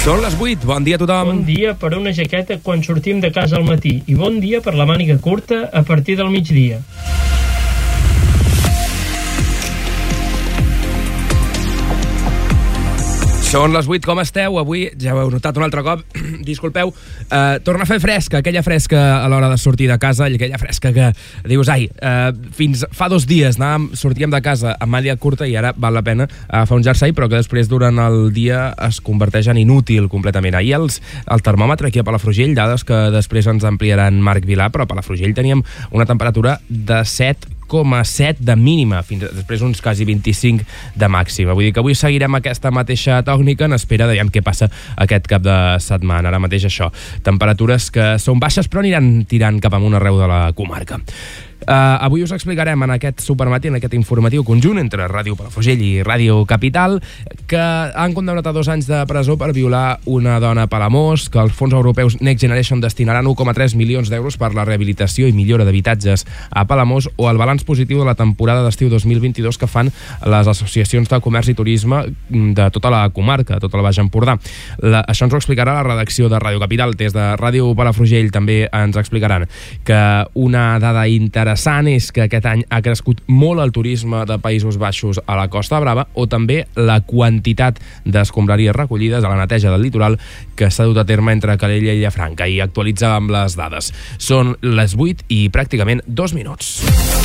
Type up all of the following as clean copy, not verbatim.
Són les 8, bon dia a tothom. Bon dia per una jaqueta quan sortim de casa al matí i bon dia per la màniga curta a partir del migdia. Són les 8, com esteu? Avui, ja ho heu notat un altre cop, disculpeu, torna a fer fresca, aquella fresca a l'hora de sortir de casa, aquella fresca que dius, fins fa 2 dies sortíem de casa amb màniga curta i ara val la pena agafar un jersei, però que després durant el dia es converteix en inútil completament. Ahir el termòmetre aquí a Palafrugell, dades que després ens ampliaran Marc Vilà, però a Palafrugell teníem una temperatura de 7,7 de mínima, fins després uns quasi 25 de màxima. Vull dir que avui seguirem aquesta mateixa tònica en espera de què passa aquest cap de setmana. Ara mateix això, temperatures que són baixes però aniran tirant cap amunt arreu de la comarca. Avui us explicarem en aquest supermatí, en aquest informatiu conjunt entre Ràdio Palafrugell i Ràdio Capital, que han condemnat a 2 anys de presó per violar una dona a Palamós, que els fons europeus Next Generation destinaran 1,3 milions d'euros per la rehabilitació i millora d'habitatges a Palamós, o el balanç positiu de la temporada d'estiu 2022 que fan les associacions de comerç i turisme de tota la comarca, tota la Baix Empordà. Això ens ho explicarà la redacció de Ràdio Capital. Des de Ràdio Palafrugell també ens explicaran que una dada interessant és que aquest any ha crescut molt el turisme de Països Baixos a la Costa Brava, o també la quantitat d'escombraries recollides a la neteja del litoral que s'ha dut a terme entre Calella i Llafranca. I actualitzàvem les dades. Són les 8 i pràcticament 2 minuts.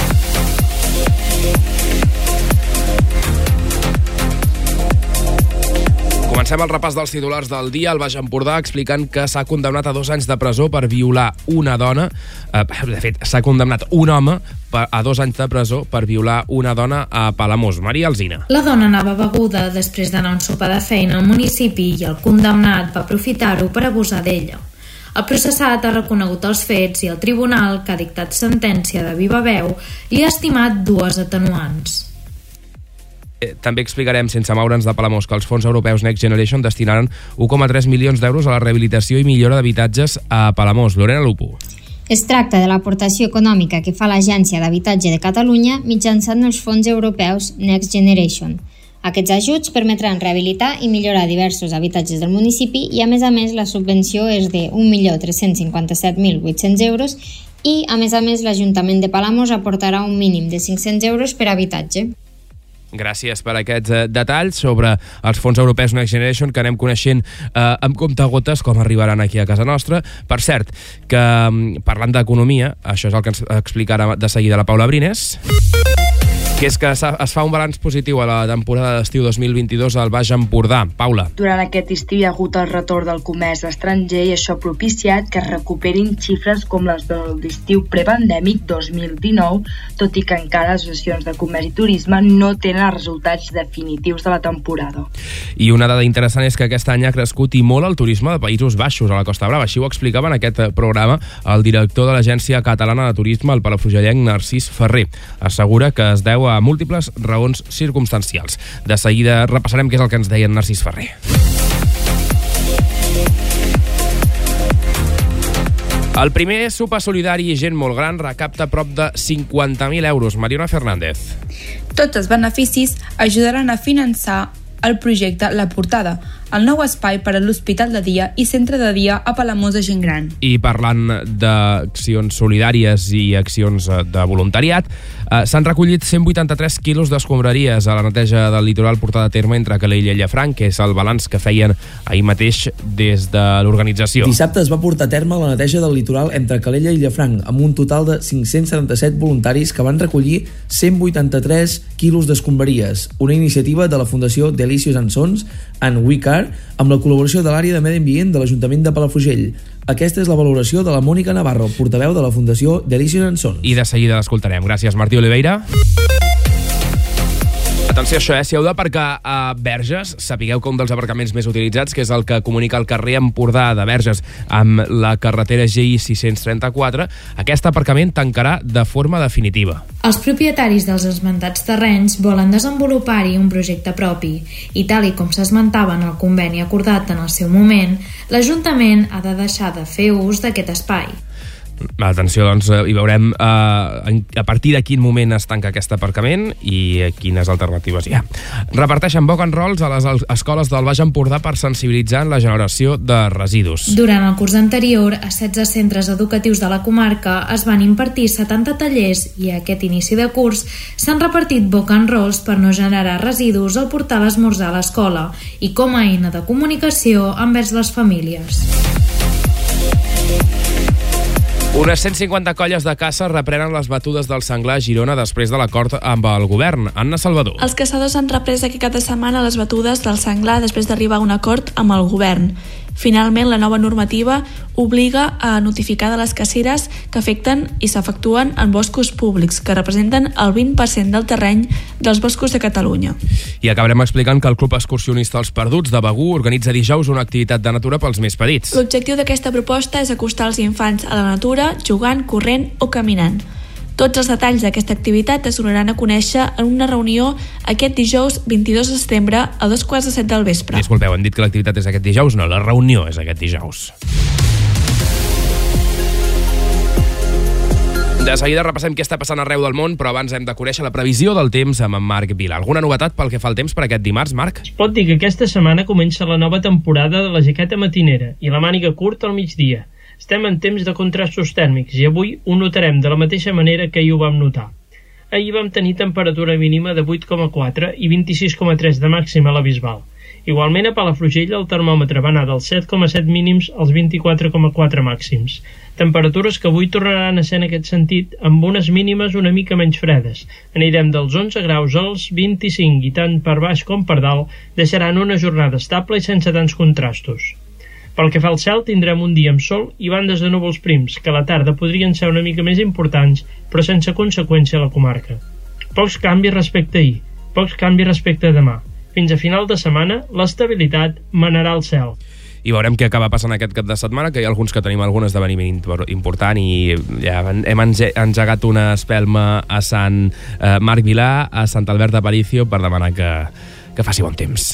Comencem el repàs dels titulars del dia al Baix Empordà explicant que s'ha condemnat a 2 anys de presó per violar una dona. De fet, s'ha condemnat un home a 2 anys de presó per violar una dona a Palamós. Maria Alsina. La dona anava beguda després d'anar a un sopar de feina al municipi i el condemnat va aprofitar-ho per abusar d'ella. El processat ha reconegut els fets i el tribunal, que ha dictat sentència de viva veu, li ha estimat 2 atenuants. També explicarem, sense moure'ns de Palamós, que els fons europeus Next Generation destinaran 1,3 milions d'euros a la rehabilitació i millora d'habitatges a Palamós. Lorena Lupo. Es tracta de l'aportació econòmica que fa l'Agència d'Habitatge de Catalunya mitjançant els fons europeus Next Generation. Aquests ajuts permetran rehabilitar i millorar diversos habitatges del municipi i, a més, la subvenció és de 1.357.800 euros i, a més, l'Ajuntament de Palamós aportarà un mínim de 500 euros per habitatge. Gràcies per aquests detalls sobre els fons europeus Next Generation que anem coneixent amb comptagotes com arribaran aquí a casa nostra. Per cert, que parlant d'economia, això és el que ens explicarà de seguida la Paula Brines, que és que es fa un balanç positiu a la temporada d'estiu 2022 al Baix Empordà. Paula. Durant aquest estiu hi ha hagut el retorn del comerç estranger i això ha propiciat que es recuperin xifres com les de l'estiu prepandèmic 2019, tot i que encara les associacions de comerç i turisme no tenen els resultats definitius de la temporada. I una dada interessant és que aquest any ha crescut i molt el turisme de Països Baixos a la Costa Brava. Així ho explicava en aquest programa el director de l'Agència Catalana de Turisme, el palafrugellenc Narcís Ferrer. Assegura que es deu a múltiples raons circumstancials. De seguida repassarem què és el que ens deia en Narcís Ferrer. El primer sopar solidari i gent molt gran recapta prop de 50.000 euros. Mariona Fernández. Tots els beneficis ajudaran a finançar el projecte La Portada, el nou espai per a l'Hospital de Dia i Centre de Dia a Palamós de Gent Gran. I parlant d'accions solidàries i accions de voluntariat, s'han recollit 183 quilos d'escombraries a la neteja del litoral portada a terme entre Calella i Llafranc, que és el balanç que feien ahir mateix des de l'organització. Dissabte es va portar a terme la neteja del litoral entre Calella i Llafranc, amb un total de 577 voluntaris que van recollir 183 quilos d'escombraries, una iniciativa de la Fundació Delicious and Sons en WeCar, amb la col·laboració de l'àrea de Medi Ambient de l'Ajuntament de Palafrugell. Aquesta és la valoració de la Mònica Navarro, portaveu de la Fundació Delicious and Sons. I de seguida l'escoltarem. Gràcies, Martí Oliveira. Atenció a això, si heu d'aparcar a Verges, sapigueu que un dels aparcaments més utilitzats, que és el que comunica el carrer Empordà de Verges amb la carretera GI 634, aquest aparcament tancarà de forma definitiva. Els propietaris dels esmentats terrenys volen desenvolupar-hi un projecte propi i, tal i com s'esmentava en el conveni acordat en el seu moment, l'Ajuntament ha de deixar de fer ús d'aquest espai. Atenció, doncs, hi veurem a partir de quin moment es tanca aquest aparcament i quines alternatives hi ha. Reparteixen boc and rolls a les escoles del Baix Empordà per sensibilitzar en la generació de residus. Durant el curs anterior, a 16 centres educatius de la comarca es van impartir 70 tallers i a aquest inici de curs s'han repartit boc and rolls per no generar residus al portar l'esmorzar a l'escola i com a eina de comunicació envers les famílies. Unes 150 colles de caça reprenen les batudes del senglar a Girona després de l'acord amb el govern. Anna Salvador. Els caçadors han reprès aquest cap de setmana les batudes del senglar després d'arribar a un acord amb el govern. Finalment, la nova normativa obliga a notificar de les caceres que afecten i s'efectuen en boscos públics, que representen el 20% del terreny dels boscos de Catalunya. I acabarem explicant que el Club Excursionista Els Perduts de Begur organitza dijous una activitat de natura pels més petits. L'objectiu d'aquesta proposta és acostar els infants a la natura jugant, corrent o caminant. Tots els detalls d'aquesta activitat es donaran a conèixer en una reunió aquest dijous 22 de setembre a 2:15 del vespre. Disculpeu, hem dit que l'activitat és aquest dijous? No, la reunió és aquest dijous. De seguida repassem què està passant arreu del món, però abans hem de conèixer la previsió del temps amb en Marc Vila. Alguna novetat pel que fa al temps per aquest dimarts, Marc? Es pot dir que aquesta setmana comença la nova temporada de la jaqueta matinera i la màniga curta al migdia. Estem en temps de contrastos tèrmics i avui ho notarem de la mateixa manera que ahir ho vam notar. Ahir vam tenir temperatura mínima de 8,4 i 26,3 de màxima a la Bisbal. Igualment a Palafrugell el termòmetre va anar dels 7,7 mínims als 24,4 màxims. Temperatures que avui tornaran a ser en aquest sentit amb unes mínimes una mica menys fredes. Anirem dels 11 graus als 25 i tant per baix com per dalt deixaran una jornada estable i sense tants contrastos. Pel que fa al cel, tindrem un dia amb sol i bandes de núvols prims, que a la tarda podrien ser una mica més importants, però sense conseqüència a la comarca. Pocs canvis respecte a ahir, pocs canvis respecte a demà. Fins a final de setmana, l'estabilitat manarà el cel. I veurem què acaba passant aquest cap de setmana, que hi ha alguns que tenim algun esdeveniment important i ja hem engegat una espelma a Sant Marc Vilà, a Sant Albert d'Aparicio, per demanar que faci bon temps.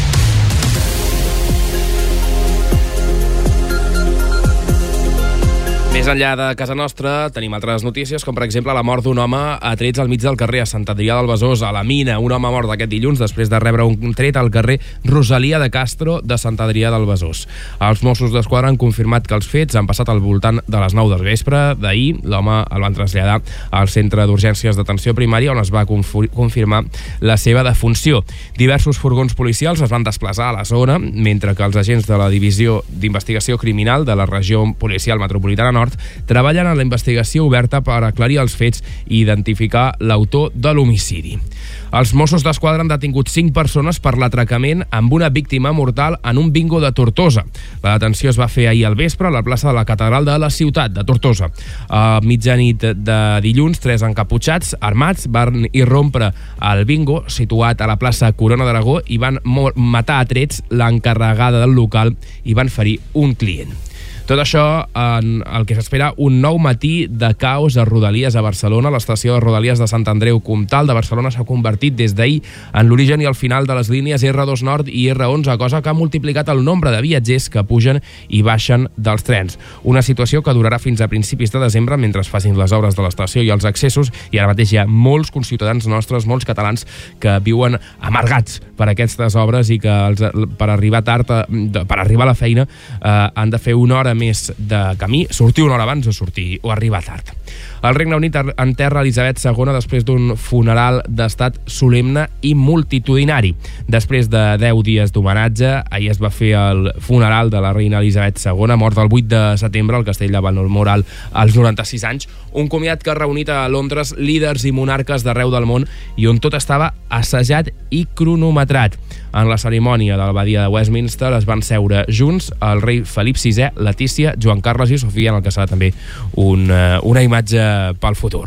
Més enllà de casa nostra, tenim altres notícies, com per exemple la mort d'un home a trets al mig del carrer a Sant Adrià del Besòs, a la Mina. Un home mort aquest dilluns després de rebre un tret al carrer Rosalia de Castro de Sant Adrià del Besòs. Els Mossos d'Esquadra han confirmat que els fets han passat al voltant de les 9 del vespre d'ahir. L'home el van traslladar al centre d'urgències d'atenció primària, on es va confirmar la seva defunció. Diversos furgons policials es van desplaçar a la zona, mentre que els agents de la Divisió d'Investigació Criminal de la Regió Policial Metropolitana Nord treballen en la investigació oberta per aclarir els fets i identificar l'autor de l'homicidi. Els Mossos d'Esquadra han detingut 5 persones per l'atracament amb una víctima mortal en un bingo de Tortosa. La detenció es va fer ahir al vespre a la plaça de la Catedral de la ciutat de Tortosa. A mitjanit de dilluns, 3 encaputxats armats van irrompre al bingo situat a la plaça Corona d'Aragó i van matar a trets l'encarregada del local i van ferir un client. Tot això en el que s'espera un nou matí de caos a Rodalies a Barcelona. L'estació de Rodalies de Sant Andreu Comtal de Barcelona s'ha convertit des d'ahir en l'origen i el final de les línies R2 Nord i R11, cosa que ha multiplicat el nombre de viatgers que pugen i baixen dels trens. Una situació que durarà fins a principis de desembre mentre es facin les obres de l'estació i els accessos, i ara mateix hi ha molts conciutadans nostres, molts catalans, que viuen amargats per aquestes obres i que per arribar tard, per arribar a la feina, han de fer una hora més de camí, sortir una hora abans o arribar tard. El Regne Unit enterra Elisabet II després d'un funeral d'estat solemne i multitudinari. Després de 10 dies d'homenatge, ahir es va fer el funeral de la reina Elisabet II, morta el 8 de setembre al castell de Balmoral als 96 anys, un comiat que ha reunit a Londres líders i monarques d'arreu del món i on tot estava assajat i cronometrat. En la cerimònia de l'abadia de Westminster es van seure junts el rei Felip VI, Letícia, Joan Carles i Sofia, en el que serà també una imatge pel futur.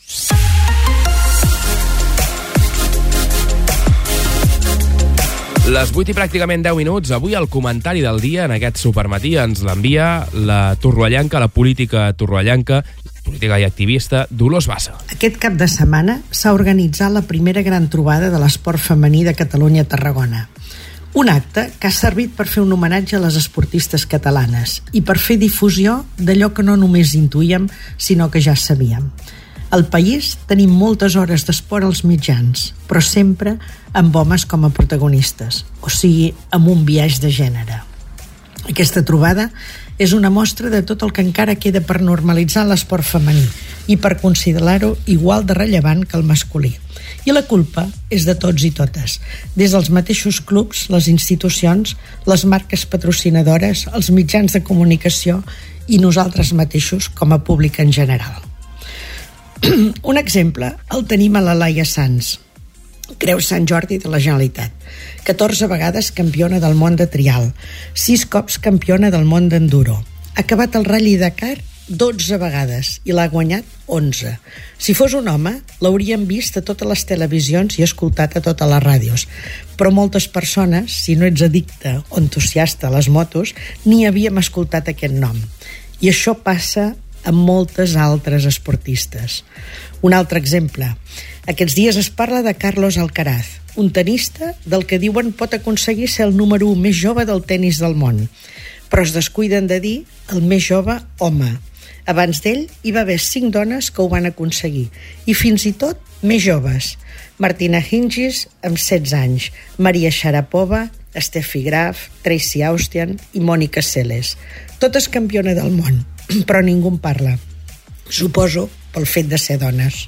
Les 8 i pràcticament 10 minuts. Avui el comentari del dia en aquest supermatí ens l'envia la torroellanca, la política torroellanca, política i activista Dolors Bassa. Aquest cap de setmana s'ha organitzat la primera gran trobada de l'esport femení de Catalunya a Tarragona. Un acte que ha servit per fer un homenatge a les esportistes catalanes i per fer difusió d'allò que no només intuïem, sinó que ja sabíem. Al país tenim moltes hores d'esport als mitjans, però sempre amb homes com a protagonistes, o sigui, amb un biaix de gènere. Aquesta trobada és una mostra de tot el que encara queda per normalitzar l'esport femení i per considerar-ho igual de rellevant que el masculí. I la culpa és de tots i totes, des dels mateixos clubs, les institucions, les marques patrocinadores, els mitjans de comunicació i nosaltres mateixos com a públic en general. Un exemple el tenim a la Laia Sanz, Creu Sant Jordi de la Generalitat, 14 vegades campiona del món de trial, 6 cops campiona del món d'enduro. Ha acabat el Rally Dakar 12 vegades i l'ha guanyat 11. Si fos un home, l'haurien vist a totes les televisions i escoltat a totes les ràdios. Però moltes persones, si no ets addicte o entusiasta a les motos, ni havíem escoltat aquest nom. I això passa amb moltes altres esportistes. Un altre exemple. Aquests dies es parla de Carlos Alcaraz, un tenista del que diuen pot aconseguir ser el número 1 més jove del tenis del món. Però es descuiden de dir el més jove home. Abans d'ell hi va haver 5 dones que ho van aconseguir, i fins i tot més joves. Martina Hingis, amb 16 anys, Maria Sharapova, Steffi Graf, Tracy Austian i Mònica Seles. Totes campiona del món, però ningú en parla. Suposo pel fet de ser dones.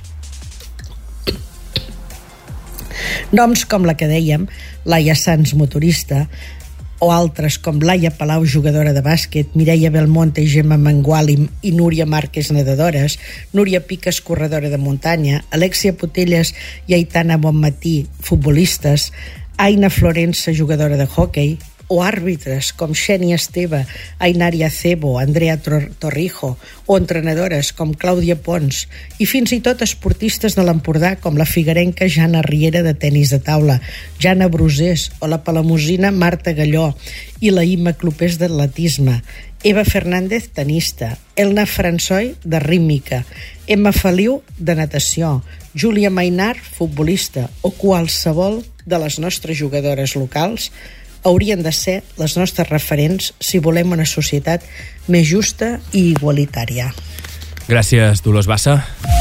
Noms com la que dèiem, Laia Sanz, motorista, o altres com Laia Palau, jugadora de bàsquet, Mireia Belmonte i Gemma Mengual i Núria Márquez, nedadores, Núria Piques, corredora de muntanya, Alexia Putelles i Aitana Bonmatí, futbolistes, Aina Florença, jugadora de hoquei, o àrbitres com Xènia Esteve, Ainari Acebo, Andrea Torrijo, o entrenadores com Clàudia Pons, i fins i tot esportistes de l'Empordà com la figuerenca Jana Riera de tenis de taula, Jana Brusés o la palamosina Marta Galló i la Imma Clopés d'atletisme, Eva Fernández, tenista, Elna François, de rítmica, Emma Feliu, de natació, Júlia Mainar, futbolista, o qualsevol de les nostres jugadores locals haurien de ser les nostres referents si volem una societat més justa i igualitària. Gràcies, Dolors Bassa.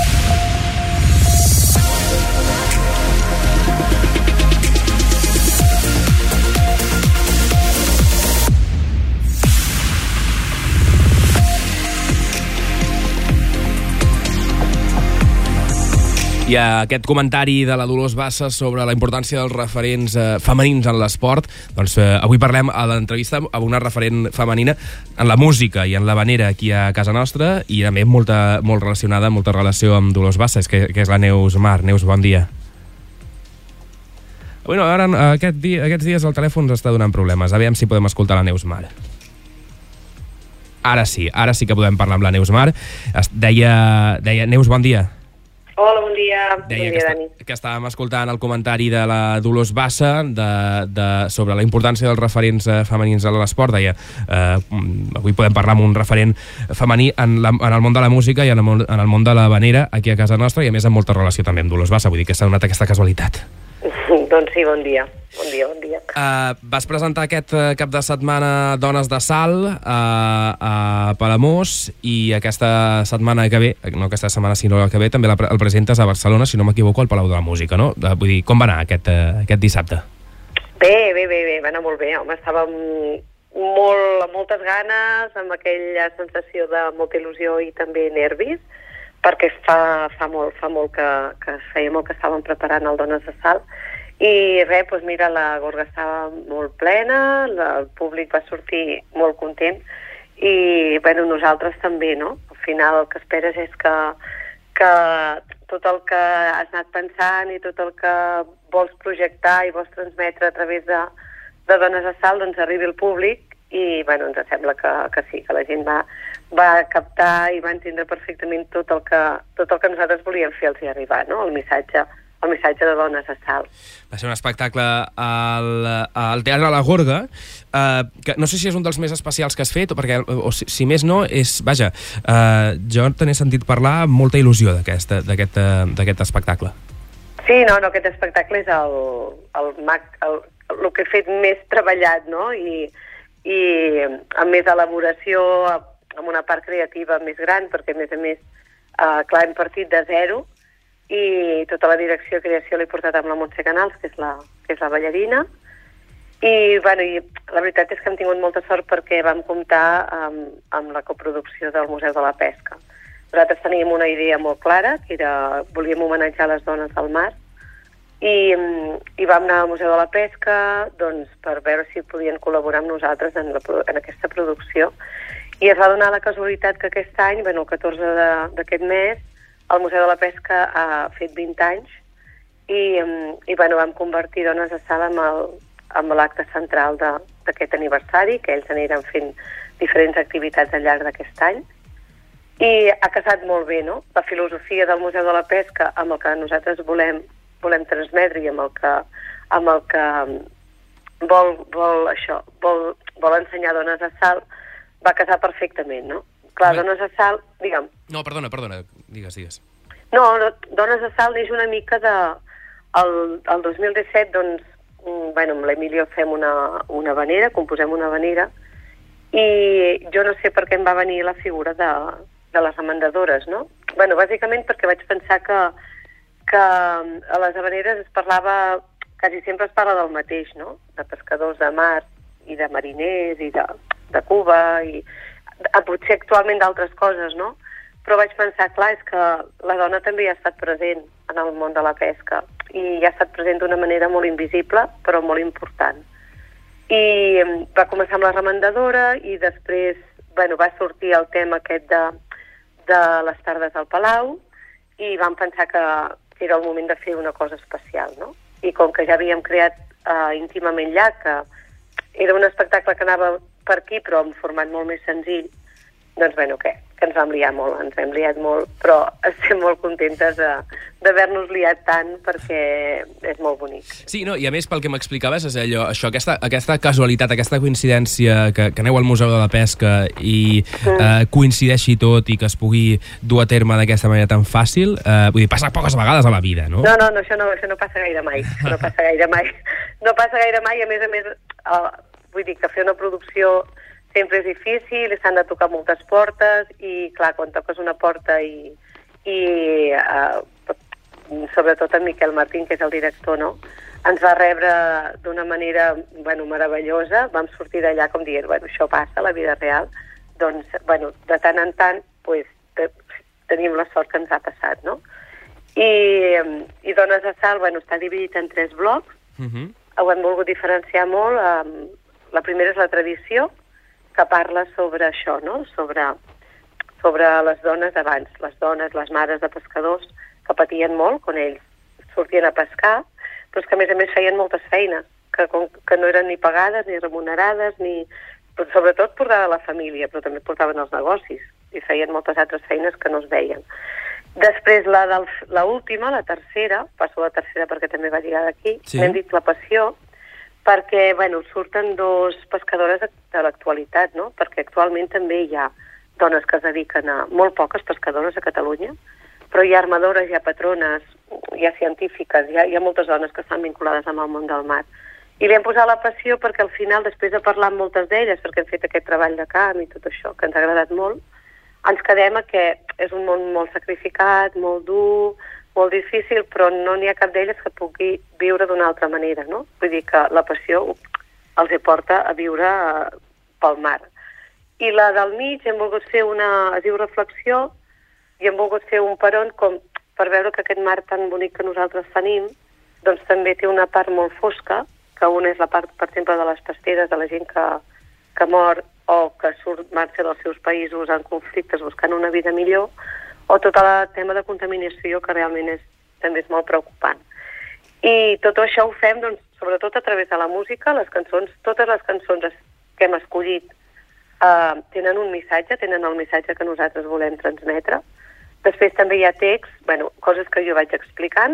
I aquest comentari de la Dolors Bassa sobre la importància dels referents femenins en l'esport, doncs avui parlem a l'entrevista amb una referent femenina en la música i en l'havanera aquí a casa nostra, i també molt relacionada, molta relació amb Dolors Bassa, que és la Neus Mar. Neus, bon dia. Bueno, ara, aquests dies el telèfon ens està donant problemes. A veure si podem escoltar la Neus Mar. Ara sí que podem parlar amb la Neus Mar. Deia Neus, bon dia. Hola, bon dia. Deia bon dia, Dani. Que estàvem escoltant el comentari de la Dolors Bassa sobre la importància dels referents femenins a l'esport. Deia, avui podem parlar amb un referent femení en el món de la música i en el món de l'havanera aquí a casa nostra, i a més amb molta relació també amb Dolors Bassa, vull dir que s'ha donat aquesta casualitat. Doncs sí, bon dia. Bon dia. Vas presentar aquest cap de setmana Dones de Salt a Palamós, i aquesta setmana que ve, no aquesta setmana sinó la que ve, també el presentes a Barcelona, si no m'equivoco, al Palau de la Música, no? Vull dir, com va anar aquest dissabte? Bé, va anar molt bé, home, estàvem amb moltes ganes, amb aquella sensació de molta il·lusió i també nervis, perquè fa molt que feia molt que estàvem preparant el Dones de Salt. I res, doncs mira, la gorga estava molt plena, el públic va sortir molt content, i bueno, nosaltres també, no? Al final el que esperes és que tot el que has anat pensant i tot el que vols projectar i vols transmetre a través de Dones de Salt, doncs arribi al públic, i bueno, ens sembla que sí, que la gent va captar i va entendre perfectament tot el que nosaltres volíem fer-los arribar, no? El missatge de Dones de Salt. Va ser un espectacle al Teatre de la Gorga, que no sé si és un dels més especials que has fet, perquè, o si més no, vaja, jo te n'he sentit parlar amb molta il·lusió d'aquest espectacle. Sí, no, aquest espectacle és el el que he fet més treballat, no? I amb més elaboració, amb una part creativa més gran, perquè a més, clar, hem partit de zero, i tota la direcció de creació l'he portat amb la Montse Canals, que és la ballarina, i la veritat és que hem tingut molta sort perquè vam comptar amb la coproducció del Museu de la Pesca. Nosaltres teníem una idea molt clara, que era, volíem homenatjar les dones del mar, i vam anar al Museu de la Pesca doncs, per veure si podien col·laborar amb nosaltres en aquesta producció. I es va donar la casualitat que aquest any, el 14 d'aquest mes, el Museu de la Pesca ha fet 20 anys i vam convertir Dones de Sal amb l'acte central d'aquest aniversari, que ells aniran fent diferents activitats al llarg d'aquest any. I ha casat molt bé, no? La filosofia del Museu de la Pesca amb el que nosaltres volem transmetre i amb el que vol ensenyar Dones de Sal va casar perfectament, no? Clar, Dones de Sal, digue'm. No, perdona, digues. No, Dones de Sal neix una mica el 2017, doncs, amb l'Emilio fem una vanera, composem una vanera, i jo no sé per què em va venir la figura de les amendadores, no? Bàsicament perquè vaig pensar que a les habaneres quasi sempre es parla del mateix, no? De pescadors de mar i de mariners i de Cuba i potser actualment d'altres coses, no? Però vaig pensar, clar, és que la dona també ha estat present en el món de la pesca i ha estat present d'una manera molt invisible, però molt important. I va començar amb la remendadora i després, va sortir el tema aquest de les tardes al Palau i vam pensar que era el moment de fer una cosa especial, no? I com que ja havíem creat íntimament ja, que era un espectacle que anava per aquí, però en format molt més senzill, doncs, que ens vam liar molt, ens hem liat molt, però estem molt contentes d'haver-nos liat tant perquè és molt bonic. Sí, no, i a més, pel que m'explicaves, és allò, aquesta casualitat, aquesta coincidència, que aneu al Museu de la Pesca i coincideixi tot i que es pugui dur a terme d'aquesta manera tan fàcil, vull dir, passa poques vegades a la vida, no? No, això no passa gaire mai. No passa gaire mai, a més, vull dir que fer una producció sempre és difícil, s'han de tocar moltes portes i, clar, quan toques una porta i sobretot en Miquel Martín, que és el director, no? Ens va rebre d'una manera, meravellosa. Vam sortir d'allà com dient, això passa a la vida real. Doncs, de tant en tant, tenim la sort que ens ha passat, no? I Dones de Sal, està dividit en 3 blocs. Ho hem volgut diferenciar molt. La primera és la tradició, que parla sobre això, no? Sobre les dones d'abans, les dones, les mares de pescadors, que patien molt quan ells sortien a pescar, però que a més feien moltes feines, que no eren ni pagades, ni remunerades, però sobretot portaven la família, però també portaven els negocis, i feien moltes altres feines que no es veien. Després, l'última, la tercera, passo a la tercera perquè també va lligar d'aquí, n'hem dit la passió, perquè, surten 2 pescadores de l'actualitat, no? Perquè actualment també hi ha dones que es dediquen molt poques pescadores a Catalunya, però hi ha armadores, hi ha patrones, hi ha científiques, hi ha moltes dones que estan vinculades amb el món del mar. I li hem posat la passió perquè al final, després de parlar amb moltes d'elles, perquè hem fet aquest treball de camp i tot això, que ens ha agradat molt, ens quedem que és un món molt sacrificat, molt dur, molt difícil, però no n'hi ha cap d'elles que pugui viure d'una altra manera, no? Vull dir que la passió els porta a viure pel mar. I la del mig hem volgut fer es diu reflexió, i hem volgut fer un peron per veure que aquest mar tan bonic que nosaltres tenim, doncs també té una part molt fosca, que una és la part, per exemple, de les pasteres, de la gent que mor o que marxa dels seus països en conflictes buscant una vida millor, o tot el tema de contaminació, que realment també és molt preocupant. I tot això ho fem, doncs, sobretot a través de la música, les cançons, totes les cançons que hem escollit tenen un missatge, tenen el missatge que nosaltres volem transmetre. Després també hi ha text, coses que jo vaig explicant,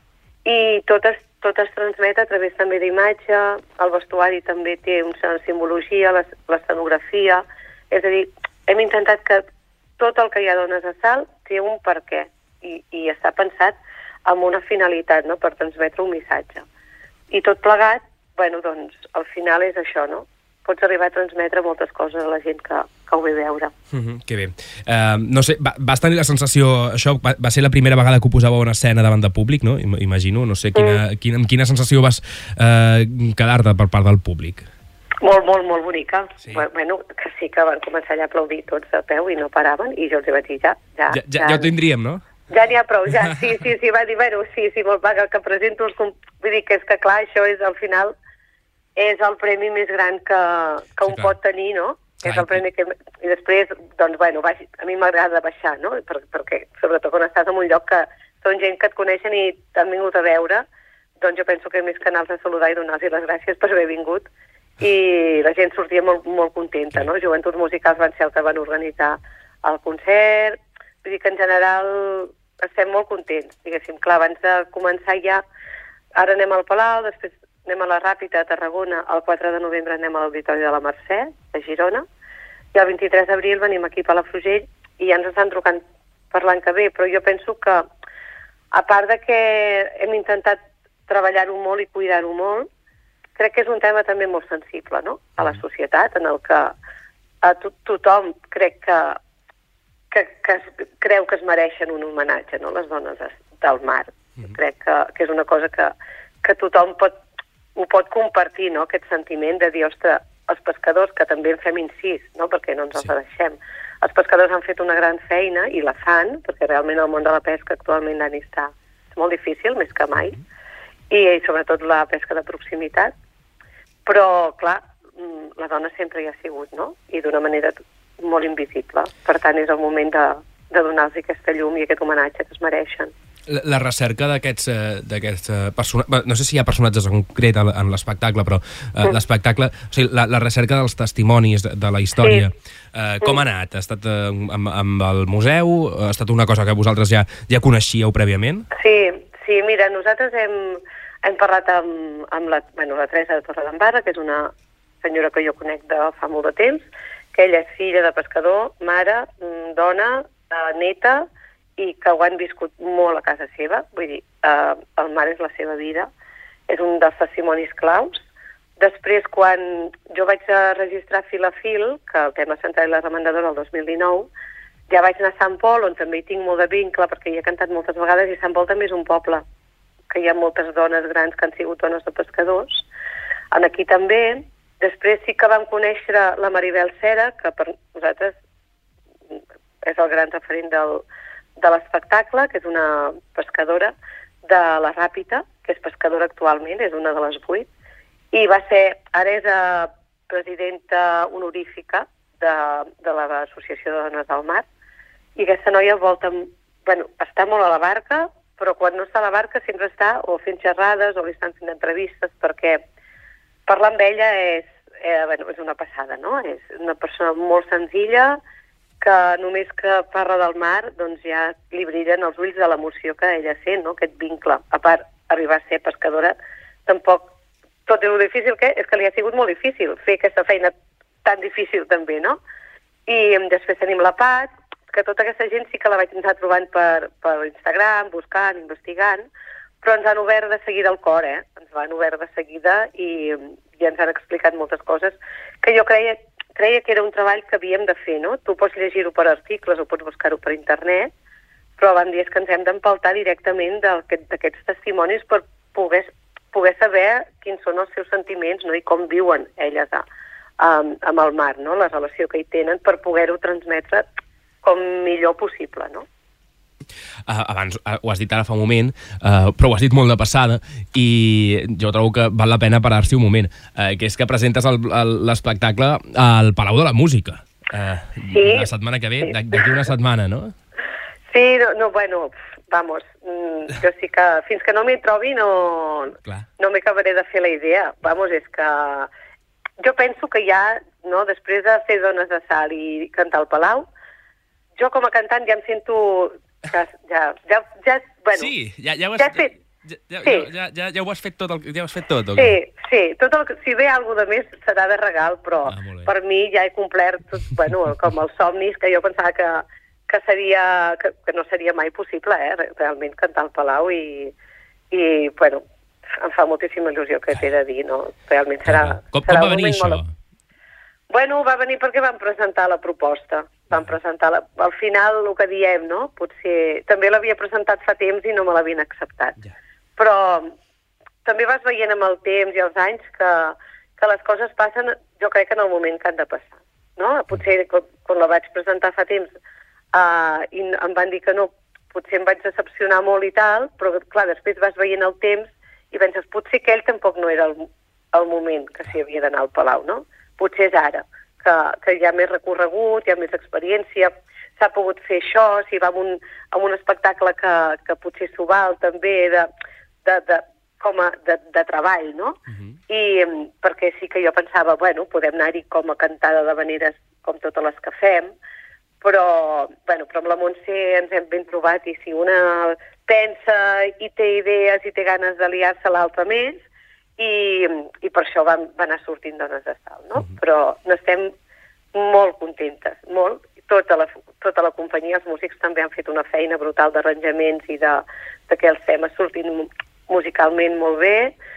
i tot es transmet a través també d'imatge, el vestuari també té una simbologia, l'escenografia, és a dir, hem intentat que tot el que hi ha Dones de Sal té un per què i està pensat amb una finalitat, no?, per transmetre un missatge. I tot plegat bueno, doncs, al final és això, no? Pots arribar a transmetre moltes coses a la gent que ho ve veure. Que bé. No sé, vas tenir la sensació... Això va ser la primera vegada que ho posàveu en escena davant de públic, no? Imagino, no sé, amb quina sensació vas quedar-te per part del públic? Molt, molt, molt bonica. Sí. Bueno, que sí que van començar ja a aplaudir tots de peu i no paraven, i jo els vaig dir, ja ho tindríem, no? Ja n'hi ha prou, ja, sí, va dir, bueno, sí, molt vaga, que presento els... Vull dir que és que, clar, això és, al final, és el premi més gran que un pot tenir, no? És el premi que... I després, doncs, bueno, a mi m'agrada baixar, no? Perquè, sobretot, quan estàs en un lloc que són gent que et coneixen i t'han vingut a veure, doncs jo penso que més que anar-los a saludar i donar-los les gràcies per haver vingut. I la gent sortia molt, molt contenta, no? Joventuts Musicals van ser els que van organitzar el concert. Vull dir que, en general, estem molt contents, diguéssim. Clar, abans de començar ja, ara anem al Palau, després anem a la Ràpita a Tarragona, el 4 de novembre anem a l'Auditori de la Mercè, a Girona, i el 23 d'abril venim aquí a Palafrugell i ja ens estan trucant per l'any que ve, però jo penso que, a part de que hem intentat treballar-ho molt i cuidar-ho molt, crec que és un tema també molt sensible, no?, a la societat, en el que tothom crec que creu que es mereixen un homenatge, no?, les dones del mar. Crec que és una cosa que tothom ho pot compartir, no?, aquest sentiment de dir, ostres, els pescadors, que també en fem incís, no?, perquè no ens els deixem. Els pescadors han fet una gran feina i la fan, perquè realment el món de la pesca actualment, Dani, és molt difícil, més que mai, i sobretot la pesca de proximitat. Però, clar, la dona sempre hi ha sigut, no? I d'una manera molt invisible. Per tant, és el moment de donar-los aquesta llum i aquest homenatge que es mereixen. La recerca d'aquests personatges... No sé si hi ha personatges en concret en l'espectacle, però l'espectacle... O sigui, la recerca dels testimonis de la història. Com ha anat? Ha estat amb el museu? Ha estat una cosa que vosaltres ja coneixíeu prèviament? Sí, mira, nosaltres hem parlat amb la Teresa de Torredembarra, que és una senyora que jo conec de fa molt de temps, que ella és filla de pescador, mare, dona, neta, i que ho han viscut molt a casa seva. Vull dir, el mar és la seva vida, és un dels testimonis claus. Després, quan jo vaig registrar Fil a Fil, que el tema central és la remandadora el 2019, ja vaig anar a Sant Pol, on també hi tinc molt de vincle, perquè hi he cantat moltes vegades, i Sant Pol també és un poble que hi ha moltes dones grans que han sigut dones de pescadors. Aquí també. Després sí que vam conèixer la Maribel Cera, que per nosaltres és el gran referent de l'espectacle, que és una pescadora de la Ràpita, que és pescadora actualment, és una de les 8, i ara és presidenta honorífica de l'Associació de Dones del Mar, i aquesta noia està molt a la barca, però quan no està a la barca sempre està o fent xerrades o li estan fent entrevistes, perquè parlar amb ella és una passada, no? És una persona molt senzilla que només que parla del mar doncs ja li brillen els ulls de l'emoció que ella sent, no? Aquest vincle. A part, arribar a ser pescadora, tampoc, tot i el difícil que és que li ha sigut molt difícil fer aquesta feina tan difícil també, no? I després tenim la Pat, que tota aquesta gent sí que la vaig anar trobant per Instagram, buscant, investigant, però ens han obert de seguida el cor, Ens van obert de seguida i ens han explicat moltes coses que jo creia que era un treball que havíem de fer, no? Tu pots llegir-ho per articles o pots buscar-ho per internet, però vam dir que ens hem d'empaltar directament d'aquests testimonis per poder saber quins són els seus sentiments, no? I com viuen elles amb el mar, no? La relació que hi tenen per poder-ho transmetre com millor possible, no? Abans ho has dit ara fa un moment, però ho has dit molt de passada i jo trobo que val la pena parar-s'hi un moment, que és que presentes l'espectacle al Palau de la Música. Sí. La setmana que ve, d'aquí una setmana, no? Sí, vamos, jo sí que fins que no m'hi trobi no m'acabaré de fer la idea. Vamos, és que jo penso que ja, no, després de fer Dones de Sal i cantar al Palau, jo com a cantant ja em sento que sí, ja ho has fet. Ja ho has fet tot, ja ho has fet tot. Sí, si ve alguna de més serà de regal, però per mi ja he complert com els somnis que jo pensava que no seria mai possible, realment cantar al Palau i em fa moltíssima il·lusió que t'he de dir, no? Realment serà... Com va venir això? Bueno, va venir perquè vam presentar la proposta. Vam presentar al final el que diem, no? Potser també l'havia presentat fa temps i no me l'havien acceptat. Però també vas veient amb el temps i els anys que les coses passen, jo crec que en el moment que han de passar, no? Potser quan la vaig presentar fa temps i em van dir que no, potser em vaig decepcionar molt i tal, però clar, després vas veient el temps i penses, potser que ell tampoc no era el moment que s'hi havia d'anar al Palau, no? Potser és ara, que hi ha més recorregut, hi ha més experiència, s'ha pogut fer això, si va amb un espectacle que potser s'ho val també de treball, no? I perquè sí que jo pensava, bueno, podem anar-hi com a cantada d'havaneres com totes les que fem, però amb la Montse ens hem ben trobat i si una pensa i té idees i té ganes de liar-se l'altra més, i per això va anar sortint Dones de Salt, no? Però n'estem molt contentes, molt. Tota la companyia, els músics també han fet una feina brutal d'arranjaments i que els temes sortint musicalment molt bé,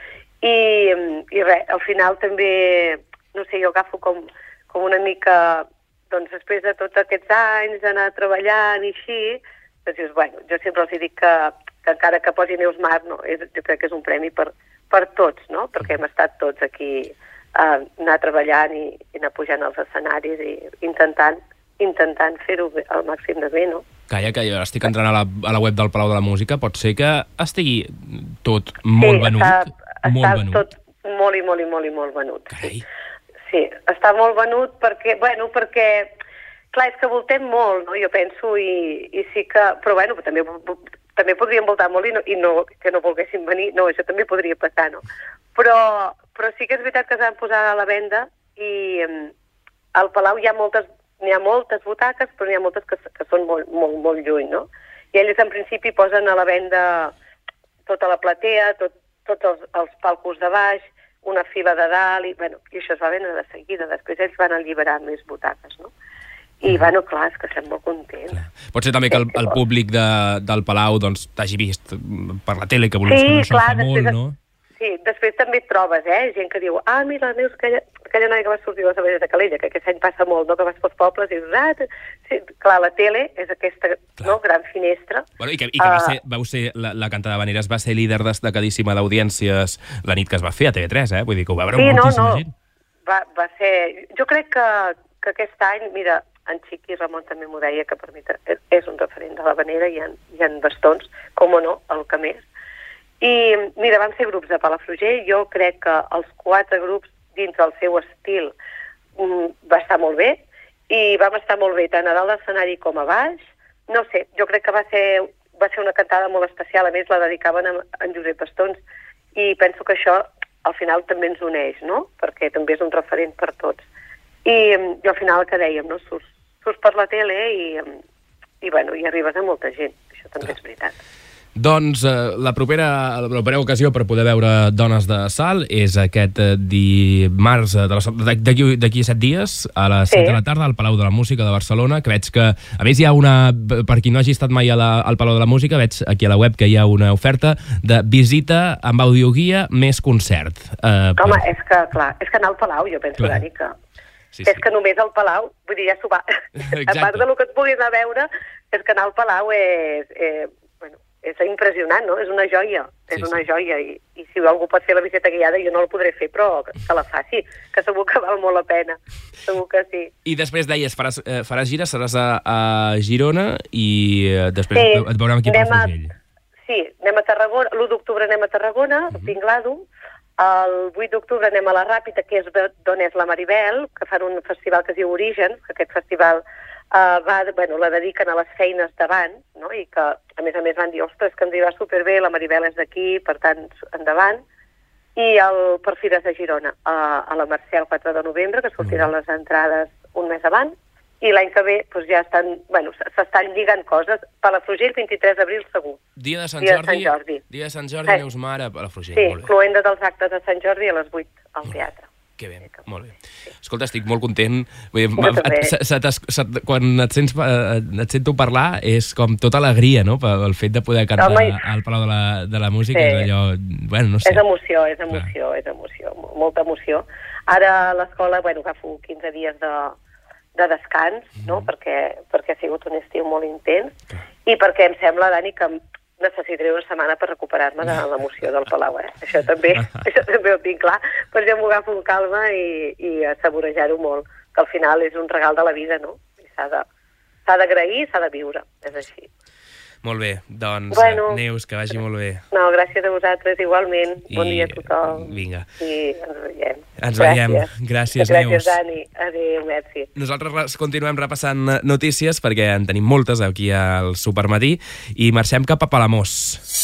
i res, al final també, no sé, jo agafo com una mica, doncs després de tots aquests anys d'anar treballant i així, doncs dius, bueno, jo sempre els dic que encara que posi Neus Mar, no, jo crec que és un premi per tots, no? Perquè hem estat tots aquí anar treballant i anar pujant als escenaris i intentant fer-ho al màxim de bé, no? Calla, que jo estic entrant a la web del Palau de la Música, pot ser que estigui tot molt venut? Està tot molt i molt i molt i molt venut. Carai. Sí, està molt venut perquè, clar, és que voltem molt, no? Jo penso, i sí que... Però, també podríem voltar molt i no, que no volguessin venir. No, això també podria passar, no? Però sí que és veritat que s'han posat a la venda i al Palau n'hi ha moltes butaques, però n'hi ha moltes que són molt, molt, molt lluny, no? I ells en principi posen a la venda tota la platea, tots els palcos de baix, una fila de dalt, i això es va vendre de seguida. Després ells van alliberar més butaques, no? I, clar, és que estem molt contents. Pot ser també que el públic del Palau t'hagi vist per la tele, que volem que això fa molt, no? Sí, després també et trobes, gent que diu, mira, la Neus, aquella noia que va sortir a les Havaneres de Calella, que aquest any passa molt, no?, que vas pels pobles i dius, sí, clar, la tele és aquesta gran finestra. I que vau ser, la cantada d'Havaneres va ser líder destacadíssima d'audiències la nit que es va fer a TV3, vull dir que ho va veure moltíssima gent. Va ser... Jo crec que aquest any, mira, en Xiqui Ramon també m'ho deia, que per mi és un referent de l'Havanera, hi ha bastons, com o no, el que més. I, mira, van ser grups de Palafrugell, jo crec que els 4 grups dins del seu estil va estar molt bé, i vam estar molt bé tant a dalt d'escenari com a baix. No sé, jo crec que va ser una cantada molt especial, a més la dedicaven a en Josep Bastons, i penso que això al final també ens uneix, no? Perquè també és un referent per tots. I al final el que dèiem, no? Surts per la tele i arribes a molta gent, això també és veritat. Doncs la propera ocasió per poder veure Dones de Salt és aquest dimarts d'aquí 7 dies a les 7 de la tarda al Palau de la Música de Barcelona, que veig que, a més hi ha per qui no hagi estat mai al Palau de la Música, veig aquí a la web que hi ha una oferta de visita amb audioguia més concert. Home, és que anar al Palau, jo penso, Dani, que... Sí. És que només al Palau, vull dir, ja s'ho va. A part del que et puguis anar a veure, és que anar al Palau és impressionant, no? És una joia, joia. I si algú pot fer la visita guiada, jo no la podré fer, però que la faci, que segur que val molt la pena. Segur que sí. I després deies, faràs gira, seràs a Girona i després et veurem aquí a Palafrugell. Sí, anem a Tarragona, l'1 d'octubre anem a Tarragona, a Tinglado. El 8 d'octubre anem a la Ràpita, que és d'on és la Maribel, que fan un festival que es diu Orígens, que aquest festival la dediquen a les feines d'abans, no? I que, a més van dir, ostres, que ens hi va superbé, la Maribel és d'aquí, per tant, endavant. I per Fires de Girona, a la Mercè el 4 de novembre, que sortiran les entrades un mes abans, i l'any que ve ja s'estan lligant coses. Palafrugell, 23 d'abril, segur. Dia de Sant Jordi. Dia de Sant Jordi, Neus Mar a Palafrugell. Sí, cloenda dels actes de Sant Jordi a les 8 al teatre. Que bé, molt bé. Escolta, estic molt content. Quan et sento parlar és com tota alegria, no? El fet de poder cantar al Palau de la Música és allò... Bueno, no sé. És emoció, molta emoció. Ara a l'escola, agafo 15 dies de descans, no? Perquè ha sigut un estiu molt intens i perquè em sembla, Dani, que necessitaré una setmana per recuperar-me de l'emoció del Palau, Això també ho tinc clar, però jo m'ho agafo amb calma i a saborejar-ho molt, que al final és un regal de la vida, no? I s'ha d'agrair i s'ha de viure, és així. Molt bé, doncs, Neus, que vagi molt bé. No, gràcies a vosaltres, igualment. Bon dia a tothom. Vinga. I ens veiem. Ens veiem. Gràcies, Neus. Gràcies, Dani. Adéu, merci. Nosaltres continuem repassant notícies, perquè en tenim moltes aquí al Supermatí, i marxem cap a Palamós.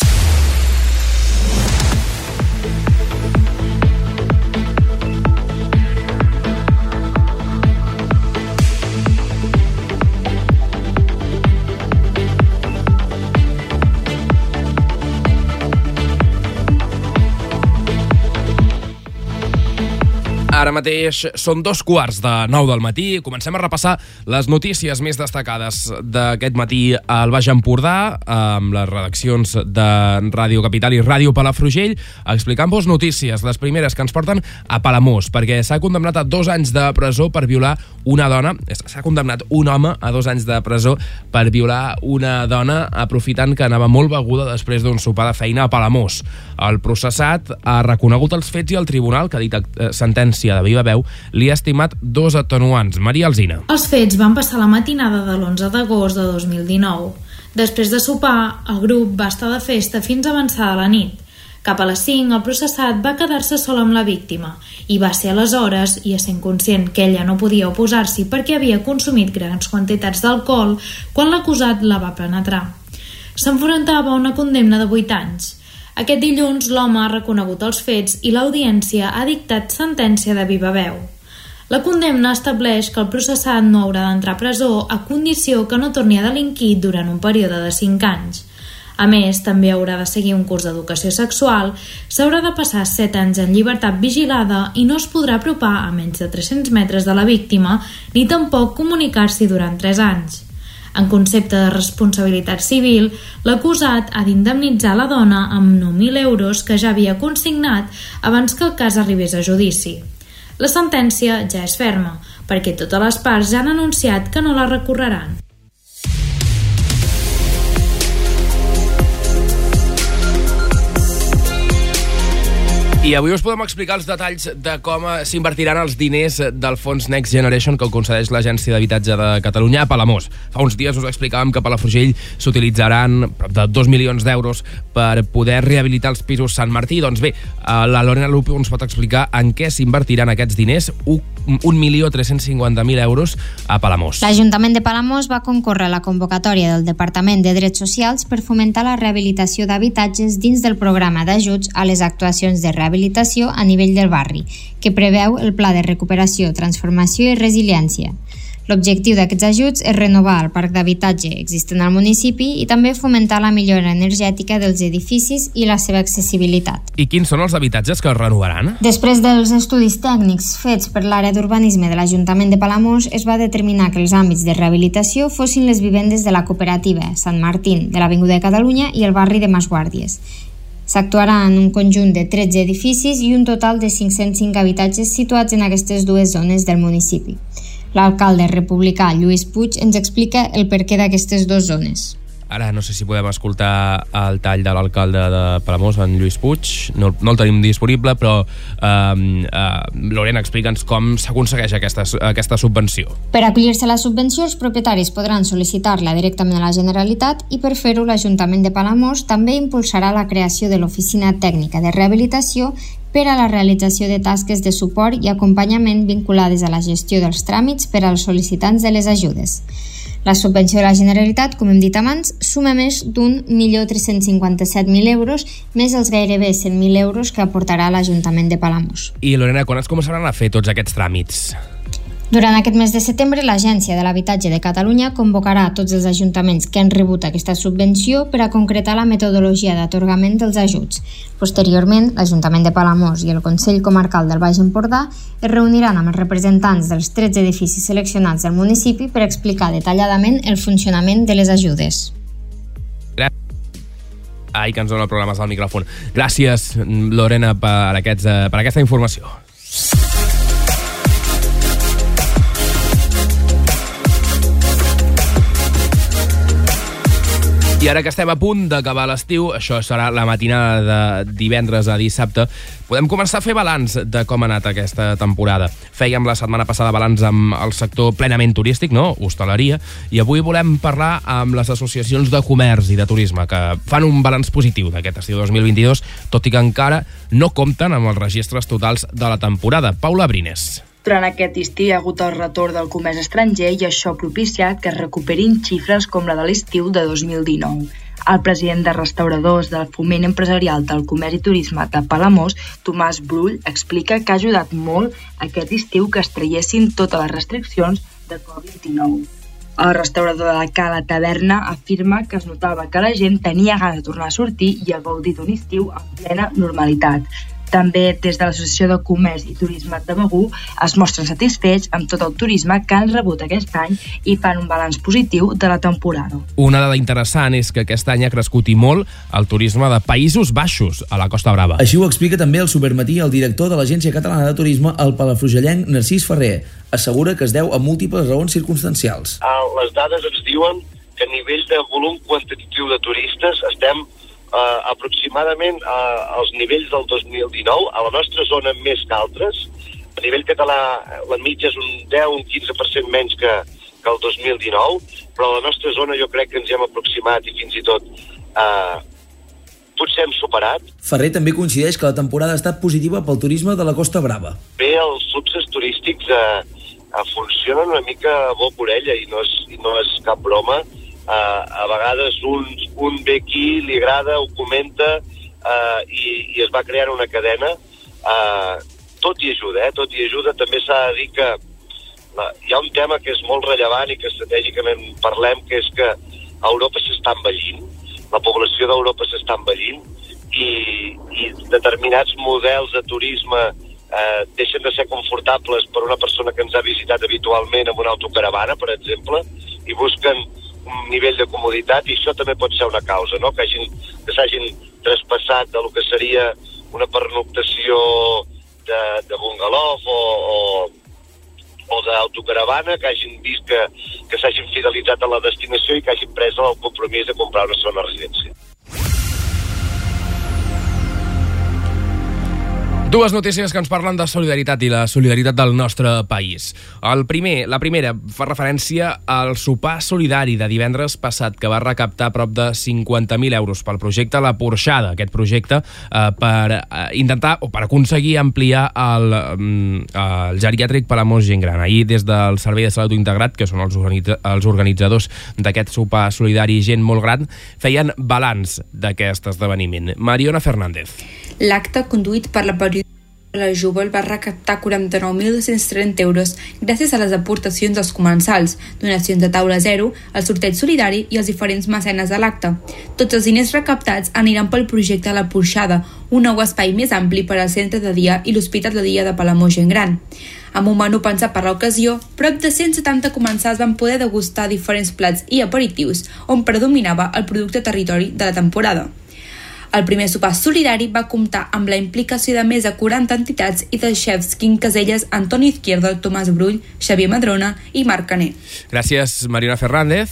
Ara mateix són 2:15 del matí. Comencem a repassar les notícies més destacades d'aquest matí al Baix Empordà, amb les redaccions de Ràdio Capital i Ràdio Palafrugell, explicant-vos notícies, les primeres que ens porten a Palamós, perquè s'ha condemnat a 2 anys de presó per violar una dona. S'ha condemnat un home a 2 anys de presó per violar una dona, aprofitant que anava molt beguda després d'un sopar de feina a Palamós. El processat ha reconegut els fets i el tribunal, que ha dictat sentència de viva veu, li ha estimat 2 atenuants. Maria Alsina. Els fets van passar la matinada de l'11 d'agost de 2019. Després de sopar, el grup va estar de festa fins avançada la nit. Cap a les 5, el processat va quedar-se sol amb la víctima i va ser aleshores, i essent conscient que ella no podia oposar-s'hi perquè havia consumit grans quantitats d'alcohol, quan l'acusat la va penetrar. S'enfrontava a una condemna de 8 anys. Aquest dilluns l'home ha reconegut els fets i l'audiència ha dictat sentència de viva veu. La condemna estableix que el processat no haurà d'entrar a presó a condició que no torni a delinquir durant un període de 5 anys. A més, també haurà de seguir un curs d'educació sexual, s'haurà de passar 7 anys en llibertat vigilada i no es podrà apropar a menys de 300 metres de la víctima ni tampoc comunicar-s'hi durant 3 anys. En concepte de responsabilitat civil, l'acusat ha d'indemnitzar la dona amb 9.000 euros que ja havia consignat abans que el cas arribés a judici. La sentència ja és ferma, perquè totes les parts ja han anunciat que no la recorreran. I avui us podem explicar els detalls de com s'invertiran els diners del fons Next Generation que concedeix l'Agència d'Habitatge de Catalunya a Palamós. Fa uns dies us explicàvem que a Palafrugell s'utilitzaran prop de 2 milions d'euros per poder rehabilitar els pisos Sant Martí. Doncs bé, la Lorena Lupo ens pot explicar en què s'invertiran aquests diners, 1.350.000 euros a Palamós. L'Ajuntament de Palamós va concórrer a la convocatòria del Departament de Drets Socials per fomentar la rehabilitació d'habitatges dins del programa d'ajuts a les actuacions de rehabilitació a nivell del barri, que preveu el Pla de Recuperació, Transformació i Resiliència. L'objectiu d'aquests ajuts és renovar el parc d'habitatge existent al municipi i també fomentar la millora energètica dels edificis i la seva accessibilitat. I quins són els habitatges que es renovaran? Després dels estudis tècnics fets per l'àrea d'urbanisme de l'Ajuntament de Palamós, es va determinar que els àmbits de rehabilitació fossin les vivendes de la cooperativa Sant Martín de l'Avinguda de Catalunya i el barri de Masguàrdies. S'actuarà en un conjunt de 13 edificis i un total de 505 habitatges situats en aquestes dues zones del municipi. L'alcalde republicà Lluís Puig ens explica el perquè d'aquestes 2 zones. Ara no sé si podem escoltar el tall de l'alcalde de Palamós, en Lluís Puig. No el tenim disponible, però Lorena, explica'ns com s'aconsegueix aquesta subvenció. Per acollir-se a la subvenció, els propietaris podran sol·licitar-la directament a la Generalitat i per fer-ho l'Ajuntament de Palamós també impulsarà la creació de l'Oficina Tècnica de Rehabilitació per a la realització de tasques de suport i acompanyament vinculades a la gestió dels tràmits per als sol·licitants de les ajudes. La subvenció de la Generalitat, com hem dit abans, suma més d'1.357.000 euros, més els gairebé 100.000 euros que aportarà l'Ajuntament de Palamós. I Lorena, quan es començaran a fer tots aquests tràmits? Durant aquest mes de setembre, l'Agència de l'Habitatge de Catalunya convocarà a tots els ajuntaments que han rebut aquesta subvenció per a concretar la metodologia d'atorgament dels ajuts. Posteriorment, l'Ajuntament de Palamós i el Consell Comarcal del Baix Empordà es reuniran amb els representants dels 13 edificis seleccionats del municipi per explicar detalladament el funcionament de les ajudes. Ai, que ens dona problemes al micròfon. Gràcies, Lorena, per aquesta informació. I ara que estem a punt d'acabar l'estiu, això serà la matinada de divendres a dissabte, podem començar a fer balanç de com ha anat aquesta temporada. Fèiem la setmana passada balanç amb el sector plenament turístic, no? Hostaleria, i avui volem parlar amb les associacions de comerç i de turisme que fan un balanç positiu d'aquest estiu 2022, tot i que encara no compten amb els registres totals de la temporada. Paula Brines. Durant aquest estiu hi ha hagut el retorn del comerç estranger i això ha propiciat que es recuperin xifres com la de l'estiu de 2019. El president de restauradors del Foment Empresarial del Comerç i Turisme de Palamós, Tomàs Brull, explica que ha ajudat molt aquest estiu que es traiessin totes les restriccions de Covid-19. El restaurador de la Cala Taverna afirma que es notava que la gent tenia ganes de tornar a sortir i a gaudir d'un estiu en plena normalitat. També des de l'Associació de Comerç i Turisme de Begur es mostren satisfets amb tot el turisme que han rebut aquest any i fan un balanç positiu de la temporada. Una dada interessant és que aquest any ha crescut i molt el turisme de Països Baixos, a la Costa Brava. Així ho explica també al Supermatí el director de l'Agència Catalana de Turisme, el palafrugellenc Narcís Ferrer. Assegura que es deu a múltiples raons circumstancials. Les dades ens diuen que a nivell de volum quantitatiu de turistes estem aproximadament als nivells del 2019, a la nostra zona més que altres. A nivell català la mitja és un 10, un 15% menys que el 2019, però a la nostra zona jo crec que ens hem aproximat i fins i tot potser hem superat. Ferrer també coincideix que la temporada ha estat positiva pel turisme de la Costa Brava. Bé, els fluxos turístics funcionen una mica a boca orella i no és cap broma. A vegades un ve aquí, li agrada, ho comenta i es va creant una cadena. Tot hi ajuda, també s'ha de dir que hi ha un tema que és molt rellevant i que estratègicament parlem, que és que Europa s'està envellint, la població d'Europa s'està envellint i determinats models de turisme deixen de ser confortables per una persona que ens ha visitat habitualment amb una autocaravana, per exemple, i busquen un nivell de comoditat, i això també pot ser una causa, no? Que s'hagin traspassat de lo que seria una pernoctació de bungalov o d'autocaravana, que hagin vist que s'hagin fidelitzat a la destinació i que hagin pres el compromís de comprar una segona residència. Dues notícies que ens parlen de solidaritat i la solidaritat del nostre país. La primera fa referència al sopar solidari de divendres passat, que va recaptar prop de 50.000 euros pel projecte La Porxada, aquest projecte per intentar o per aconseguir ampliar el geriàtric Palamós Gent Gran. Ahir, des del Servei de Salut Integrat, que són els organitzadors d'aquest sopar solidari Gent Molt Gran, feien balanç d'aquest esdeveniment. Mariona Fernández. L'acte, conduït per la periodista La Jubel, va recaptar 49.230 euros gràcies a les aportacions dels comensals, donacions de taula zero, el sorteig solidari i els diferents mecenes de l'acte. Tots els diners recaptats aniran pel projecte La Porxada, un nou espai més ampli per al centre de dia i l'hospital de dia de Palamós Gent Gran. Amb un menú pensat per l'ocasió, prop de 170 comensals van poder degustar diferents plats i aperitius, on predominava el producte territori de la temporada. El primer sopar solidari va comptar amb la implicació de més de 40 entitats i dels xefs Quim Caselles, Antoni Izquierdo, Tomàs Brull, Xavier Madrona i Marc Caner. Gràcies, Mariona Fernández.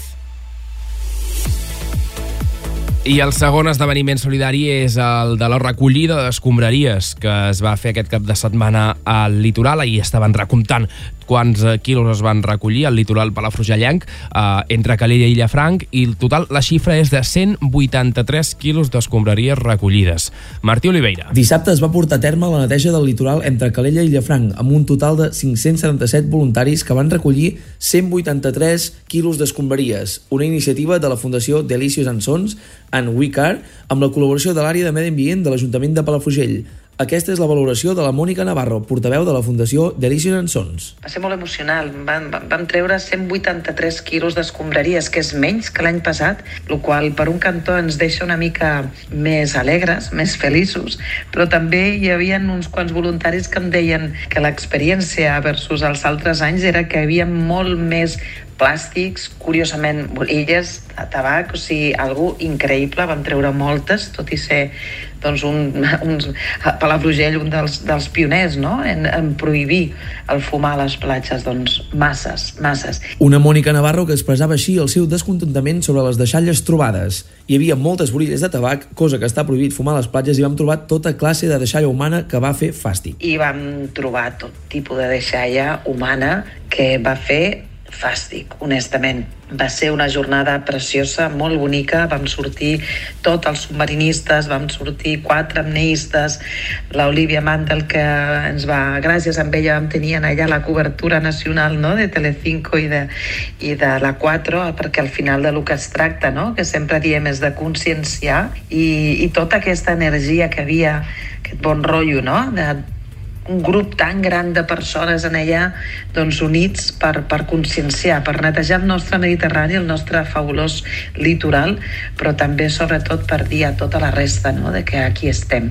I el segon esdeveniment solidari és el de la recollida d'escombraries que es va fer aquest cap de setmana al litoral. Ahir estaven recomptant quants quilos es van recollir al litoral palafrugellenc entre Calella i Llafranc, i el total, la xifra és de 183 quilos d'escombraries recollides. Martí Oliveira. Dissabte es va portar a terme la neteja del litoral entre Calella i Llafranc, amb un total de 577 voluntaris que van recollir 183 quilos d'escombraries, una iniciativa de la Fundació Delicious and Sons and We Care, amb la col·laboració de l'àrea de Medi Ambient de l'Ajuntament de Palafrugell. Aquesta és la valoració de la Mònica Navarro, portaveu de la Fundació Delicious & Sons. Va ser molt emocional. Vam treure 183 quilos d'escombraries, que és menys que l'any passat, el qual per un cantó ens deixa una mica més alegres, més feliços, però també hi havia uns quants voluntaris que em deien que l'experiència versus els altres anys era que hi havia molt més plàstics, curiosament bolilles de tabac, o sigui, algo increïble. Vam treure moltes, tot i ser doncs, Palafrugell un dels pioners, no?, en prohibir el fumar a les platges, doncs masses. Una Mònica Navarro que expressava així el seu descontentament sobre les deixalles trobades. Hi havia moltes bolilles de tabac, cosa que està prohibit fumar a les platges, i vam trobar tota classe de deixalla humana que va fer fàstic. I vam trobar tot tipus de deixalla humana que va fer fàstic, honestament. Va ser una jornada preciosa, molt bonica. Vam sortir tots els submarinistes, vam sortir 4 apneistes, l'Olivia Mandel, que ens va, gràcies a ella vam tenir allà la cobertura nacional, no?, de Telecinco i de la 4, perquè al final del que es tracta, no?, que sempre diem és de conscienciar, i tota aquesta energia que havia, aquest bon rotllo, no?, un grup tan gran de persones en allà, doncs units per conscienciar, per netejar el nostre Mediterrani, el nostre fabulós litoral, però també sobretot per dir a tota la resta, no?, de que aquí estem.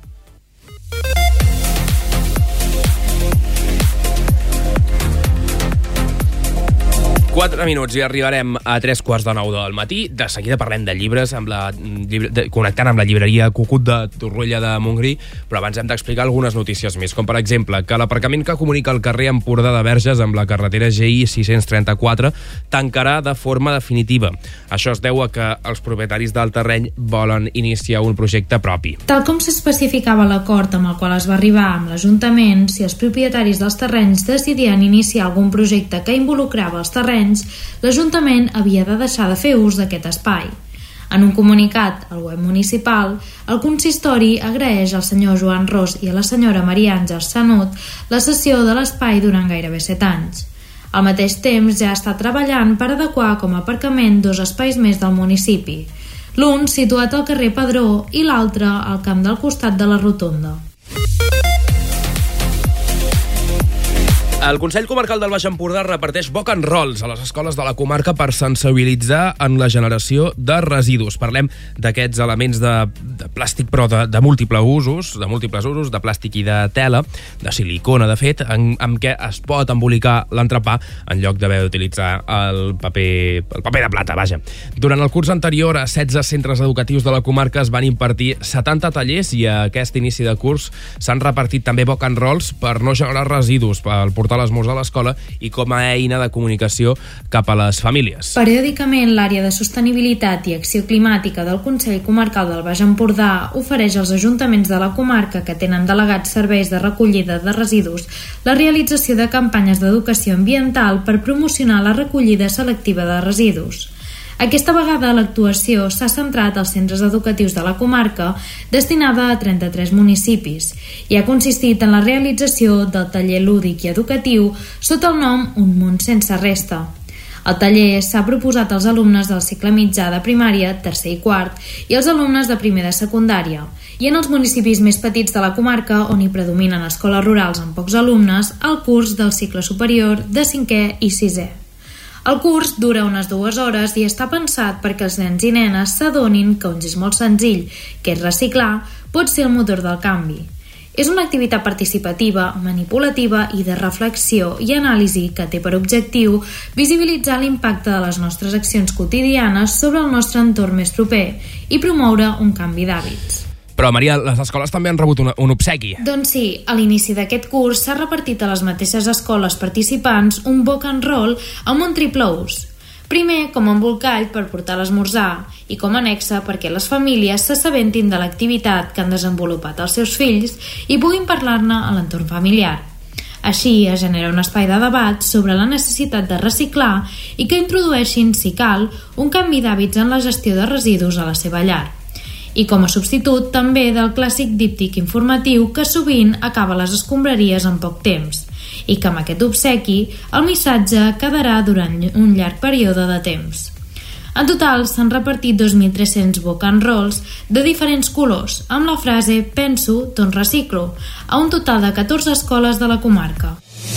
Quatre minuts i arribarem a 3:45 del matí. De seguida parlem de llibres, connectant amb la llibreria Cucut de Torroella de Montgrí, però abans hem d'explicar algunes notícies més, com per exemple que l'aparcament que comunica el carrer Empordà de Verges amb la carretera GI 634 tancarà de forma definitiva. Això es deu a que els propietaris del terreny volen iniciar un projecte propi. Tal com s'especificava l'acord amb el qual es va arribar amb l'Ajuntament, si els propietaris dels terrenys decidien iniciar algun projecte que involucrava els terrenys, l'Ajuntament havia de deixar de fer ús d'aquest espai. En un comunicat al web municipal, el consistori agraeix al senyor Joan Ros i a la senyora Maria Àngels Sanut la cessió de l'espai durant gairebé 7 anys. Al mateix temps ja està treballant per adequar com a aparcament 2 espais més del municipi, l'un situat al carrer Padró i l'altre al camp del costat de la Rotonda. El Consell Comarcal del Baix Empordà reparteix boc en rols a les escoles de la comarca per sensibilitzar en la generació de residus. Parlem d'aquests elements de plàstic, però de múltiples usos, de plàstic i de tela, de silicona, de fet, amb què es pot embolicar l'entrepà en lloc d'haver d'utilitzar el paper de plata, vaja. Durant el curs anterior, a 16 centres educatius de la comarca es van impartir 70 tallers i a aquest inici de curs s'han repartit també boc en rols per no generar residus, per portar l'esmorzar a l'escola i com a eina de comunicació cap a les famílies. Periòdicament, l'àrea de sostenibilitat i acció climàtica del Consell Comarcal del Baix Empordà ofereix als ajuntaments de la comarca que tenen delegats serveis de recollida de residus la realització de campanyes d'educació ambiental per promocionar la recollida selectiva de residus. Aquesta vegada l'actuació s'ha centrat als centres educatius de la comarca destinada a 33 municipis i ha consistit en la realització del taller lúdic i educatiu sota el nom Un món sense resta. El taller s'ha proposat als alumnes del cicle mitjà de primària, tercer i quart, i als alumnes de primer de secundària, i en els municipis més petits de la comarca, on hi predominen escoles rurals amb pocs alumnes, el curs del cicle superior de 5è i 6è. El curs dura unes 2 hores i està pensat perquè els nens i nenes s'adonin que un gest molt senzill, que és reciclar, pot ser el motor del canvi. És una activitat participativa, manipulativa i de reflexió i anàlisi que té per objectiu visibilitzar l'impacte de les nostres accions quotidianes sobre el nostre entorn més proper i promoure un canvi d'hàbits. Però, Maria, les escoles també han rebut un obsequi. Doncs sí, a l'inici d'aquest curs s'ha repartit a les mateixes escoles participants un boc en roll amb un triple ús. Primer, com a embolcall per portar l'esmorzar i com a anexa perquè les famílies s'assabentin de l'activitat que han desenvolupat els seus fills i puguin parlar-ne a l'entorn familiar. Així es genera un espai de debat sobre la necessitat de reciclar i que introdueixin, si cal, un canvi d'hàbits en la gestió de residus a la seva llar. I com a substitut també del clàssic díptic informatiu que sovint acaba les escombraries en poc temps i que amb aquest obsequi el missatge quedarà durant un llarg període de temps. En total s'han repartit 2.300 book and rolls de diferents colors, amb la frase "penso, doncs reciclo", a un total de 14 escoles de la comarca.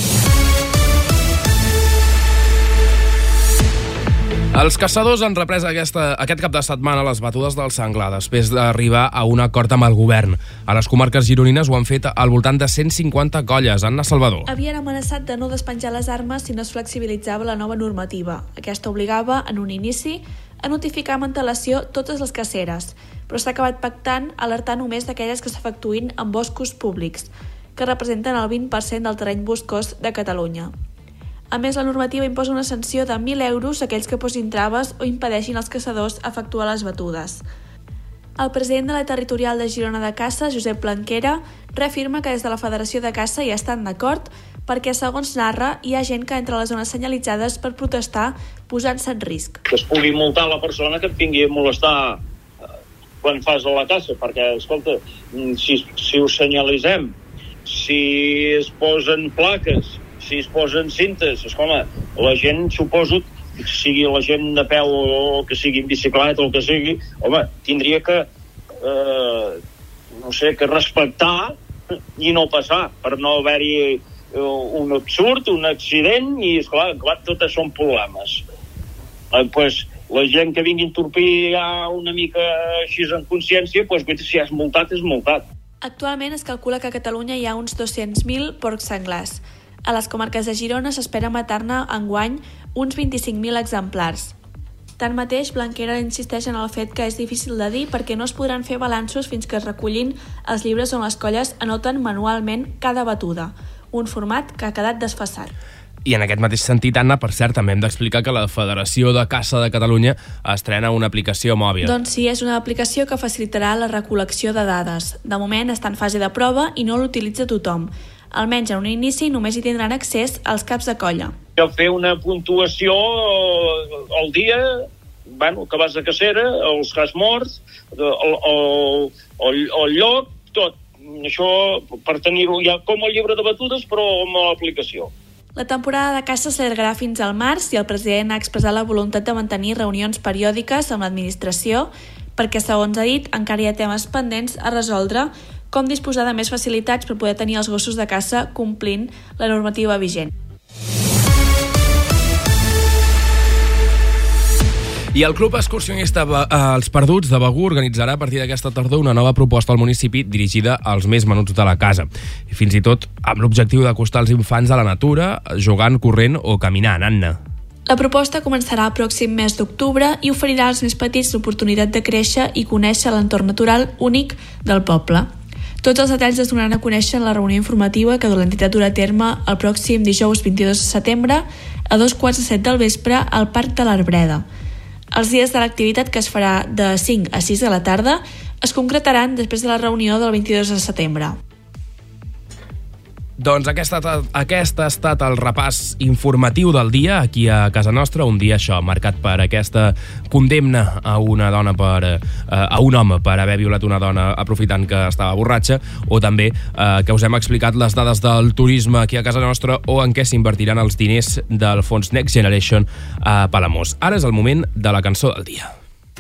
Els caçadors han reprès aquest cap de setmana les batudes del senglar després d'arribar a un acord amb el govern. A les comarques gironines ho han fet al voltant de 150 colles. Anna Salvador. Havien amenaçat de no despenjar les armes si no es flexibilitzava la nova normativa. Aquesta obligava, en un inici, a notificar amb antelació totes les caceres, però s'ha acabat pactant alertar només d'aquelles que s'efectuïn en boscos públics, que representen el 20% del terreny boscós de Catalunya. A més, la normativa imposa una sanció de 1.000 euros a aquells que posin traves o impedeixin als caçadors efectuar les batudes. El president de la Territorial de Girona de Caça, Josep Blanquera, reafirma que des de la Federació de Caça hi estan d'acord perquè, segons narra, hi ha gent que entra a les zones senyalitzades per protestar posant-se en risc. Que es pugui multar la persona que et vingui a molestar quan fas la caça, perquè, escolta, si ho senyalitzem, si es posen plaques, si es posen cintes, esclar, la gent, suposo, sigui la gent de peu o que sigui en bicicleta o el que sigui, home, tindria que, que respectar i no passar, per no haver-hi un absurd, un accident, i, esclar, tot això són problemes. Pues, la gent que vingui a entorpir ja una mica així en consciència, pues, si és multat, és multat. Actualment es calcula que a Catalunya hi ha uns 200.000 porcs senglars. A les comarques de Girona s'espera matar-ne enguany uns 25.000 exemplars. Tanmateix, Blanquera insisteix en el fet que és difícil de dir perquè no es podran fer balanços fins que es recollin els llibres on les colles anoten manualment cada batuda, un format que ha quedat desfasat. I en aquest mateix sentit, Anna, per cert, també hem d'explicar que la Federació de Caça de Catalunya estrena una aplicació mòbil. Doncs sí, és una aplicació que facilitarà la recol·lecció de dades. De moment està en fase de prova i no l'utilitza tothom. Almenys en un inici només hi tindran accés als caps de colla. Fer una puntuació al dia, que vas a cacera, els que has morts, el lloc, tot. Això per tenir-ho ja com el llibre de batudes, però amb l'aplicació. La temporada de caça s'allargarà fins al març i el president ha expressat la voluntat de mantenir reunions periòdiques amb l'administració perquè, segons ha dit, encara hi ha temes pendents a resoldre, com disposar de més facilitats per poder tenir els gossos de caça complint la normativa vigent. I el Club Excursionista Els Perduts de Begur organitzarà a partir d'aquesta tardor una nova proposta al municipi dirigida als més menuts de la casa. I fins i tot amb l'objectiu d'acostar els infants a la natura, jugant, corrent o caminant. Anna. La proposta començarà el pròxim mes d'octubre i oferirà als més petits l'oportunitat de créixer i conèixer l'entorn natural únic del poble. Tots els detalls es donaran a conèixer en la reunió informativa que l'entitat durà a terme el pròxim dijous 22 de setembre a 2:45 del vespre al Parc de l'Arbreda. Els dies de l'activitat, que es farà de 5 a 6 de la tarda, es concretaran després de la reunió del 22 de setembre. Doncs aquest ha estat el repàs informatiu del dia aquí a casa nostra, un dia això marcat per aquesta condemna a una dona a un home per haver violat una dona aprofitant que estava borratxa, o també que us hem explicat les dades del turisme aquí a casa nostra o en què s'invertiran els diners del fons Next Generation a Palamós. Ara és el moment de la cançó del dia.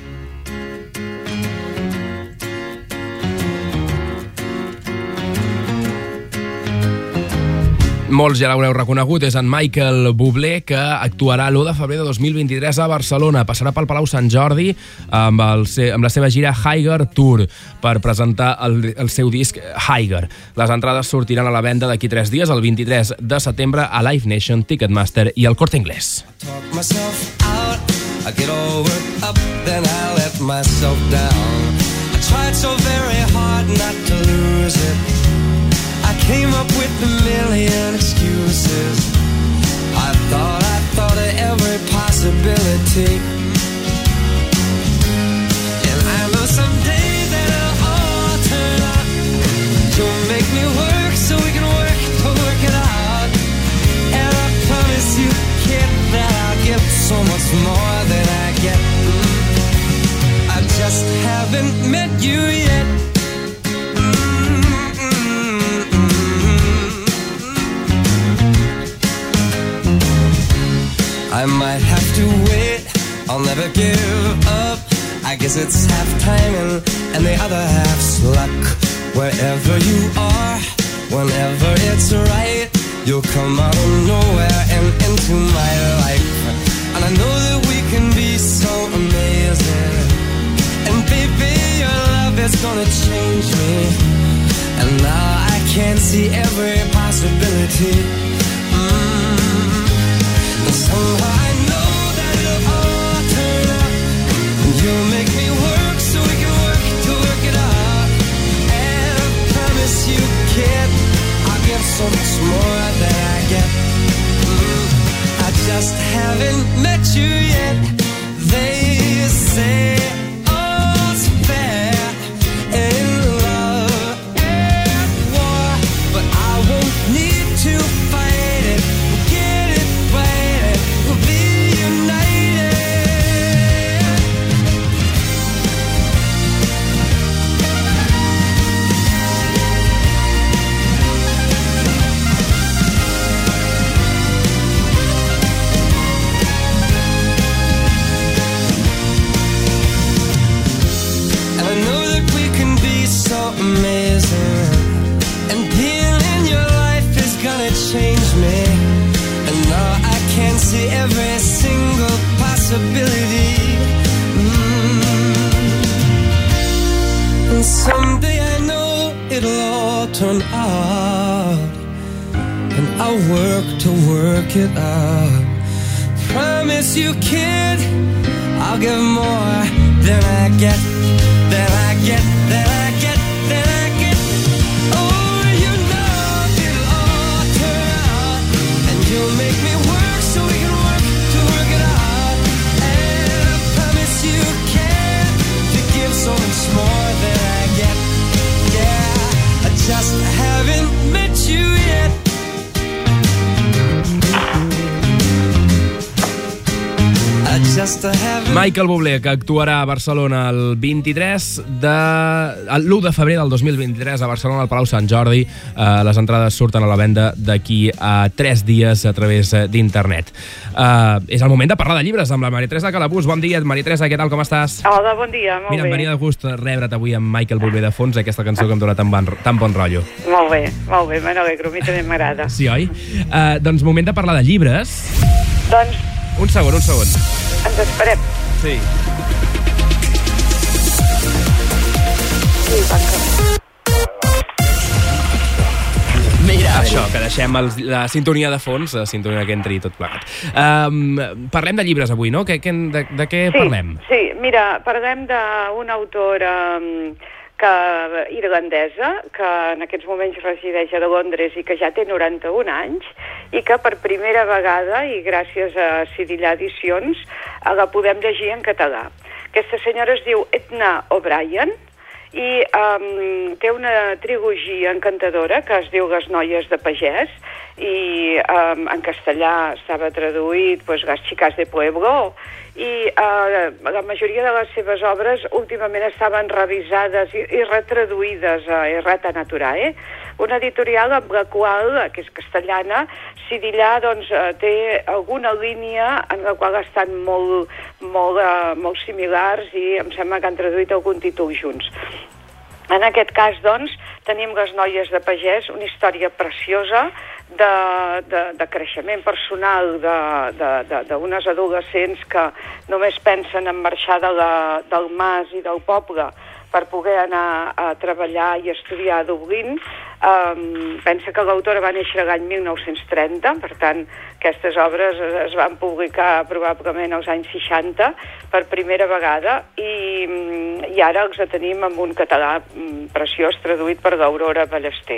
Molts ja l'haureu reconegut, és en Michael Bublé, que actuarà l'1 de febrer de 2023 a Barcelona. Passarà pel Palau Sant Jordi amb la seva gira Higher Tour per presentar el seu disc Higher. Les entrades sortiran a la venda d'aquí 3 dies, el 23 de setembre, a Live Nation, Ticketmaster i el Corte Inglés. I came up with a million excuses. I thought of every possibility. And I know someday that it'll all turn out. You'll make me work so we can work to work it out. And I promise you, kid, that I'll give so much more than I get. I just haven't met you yet. I might have to wait I'll never give up. I guess it's half timing and the other half's luck. Wherever you are, whenever it's right, you'll come out of nowhere and into my life. And I know that we can be so amazing. And baby, your love is gonna change me. And now I can see every possibility. And somehow I know that it'll all turn out. And you'll make me work so we can work to work it out. And I promise you, kid, I'll give so much more than I get. I just haven't met you yet. They say all's fair in love and war, but I won't need to fight it. We'll get it right, we'll be united. And I know that we can be so amazing. And being in your life is gonna change me. And now I can see every single possibility. And someday I know it'll all turn out. And I'll work to work it out. Promise you, kid, I'll give more than I get, than I get, than I get, than I get. Oh, you know it'll all turn out. And you'll make me work so we can work to work it out. And I promise you, kid, to give so much more than I get. Yeah, I just haven't met you yet. Michael Bublé, que actuarà a Barcelona el 23 l'1 de febrer del 2023 a Barcelona, al Palau Sant Jordi. Les entrades surten a la venda d'aquí a 3 dies a través d'internet. És el moment de parlar de llibres amb la Maria Teresa Calabús. Bon dia, Maria Teresa, què tal, com estàs? Hola, bon dia, molt Mira, bé. em venia de gust rebre't avui amb Michael Bublé de fons, aquesta cançó que em dona tan bon rotllo. Molt bé, me n'alegro, a mi també m'agrada. Sí, oi? Doncs moment de parlar de llibres. Doncs Un segon. ens esperem. Sí. Mira, això, que deixem la sintonia de fons, la sintonia que entri tot plegat. Parlem de llibres avui, no? De què parlem? Sí, mira, parlem d'una autora irlandesa que en aquests moments resideix a Londres i que ja té 91 anys i que per primera vegada, i gràcies a Cedilla Edicions, la podem llegir en català. Aquesta senyora es diu Edna O'Brien i té una trilogia encantadora que es diu Les noies de pagès i en castellà estava traduït Las chicas de pueblo i la majoria de les seves obres últimament estaven revisades i retraduïdes a Errata Naturae, una editorial amb la qual, que és castellana, Cedilla té alguna línia en la qual estan molt similars i em sembla que han traduït algun títol junts. En aquest cas, doncs, tenim Les noies de pagès, una història preciosa de creixement personal d'unes adolescents que només pensen en marxar del mas i del poble per poder anar a treballar i estudiar a Dublín. Pensa que l'autora va néixer l'any 1930, per tant, aquestes obres es van publicar probablement als anys 60 per primera vegada i ara els tenim en un català preciós traduït per l'Aurora Ballester.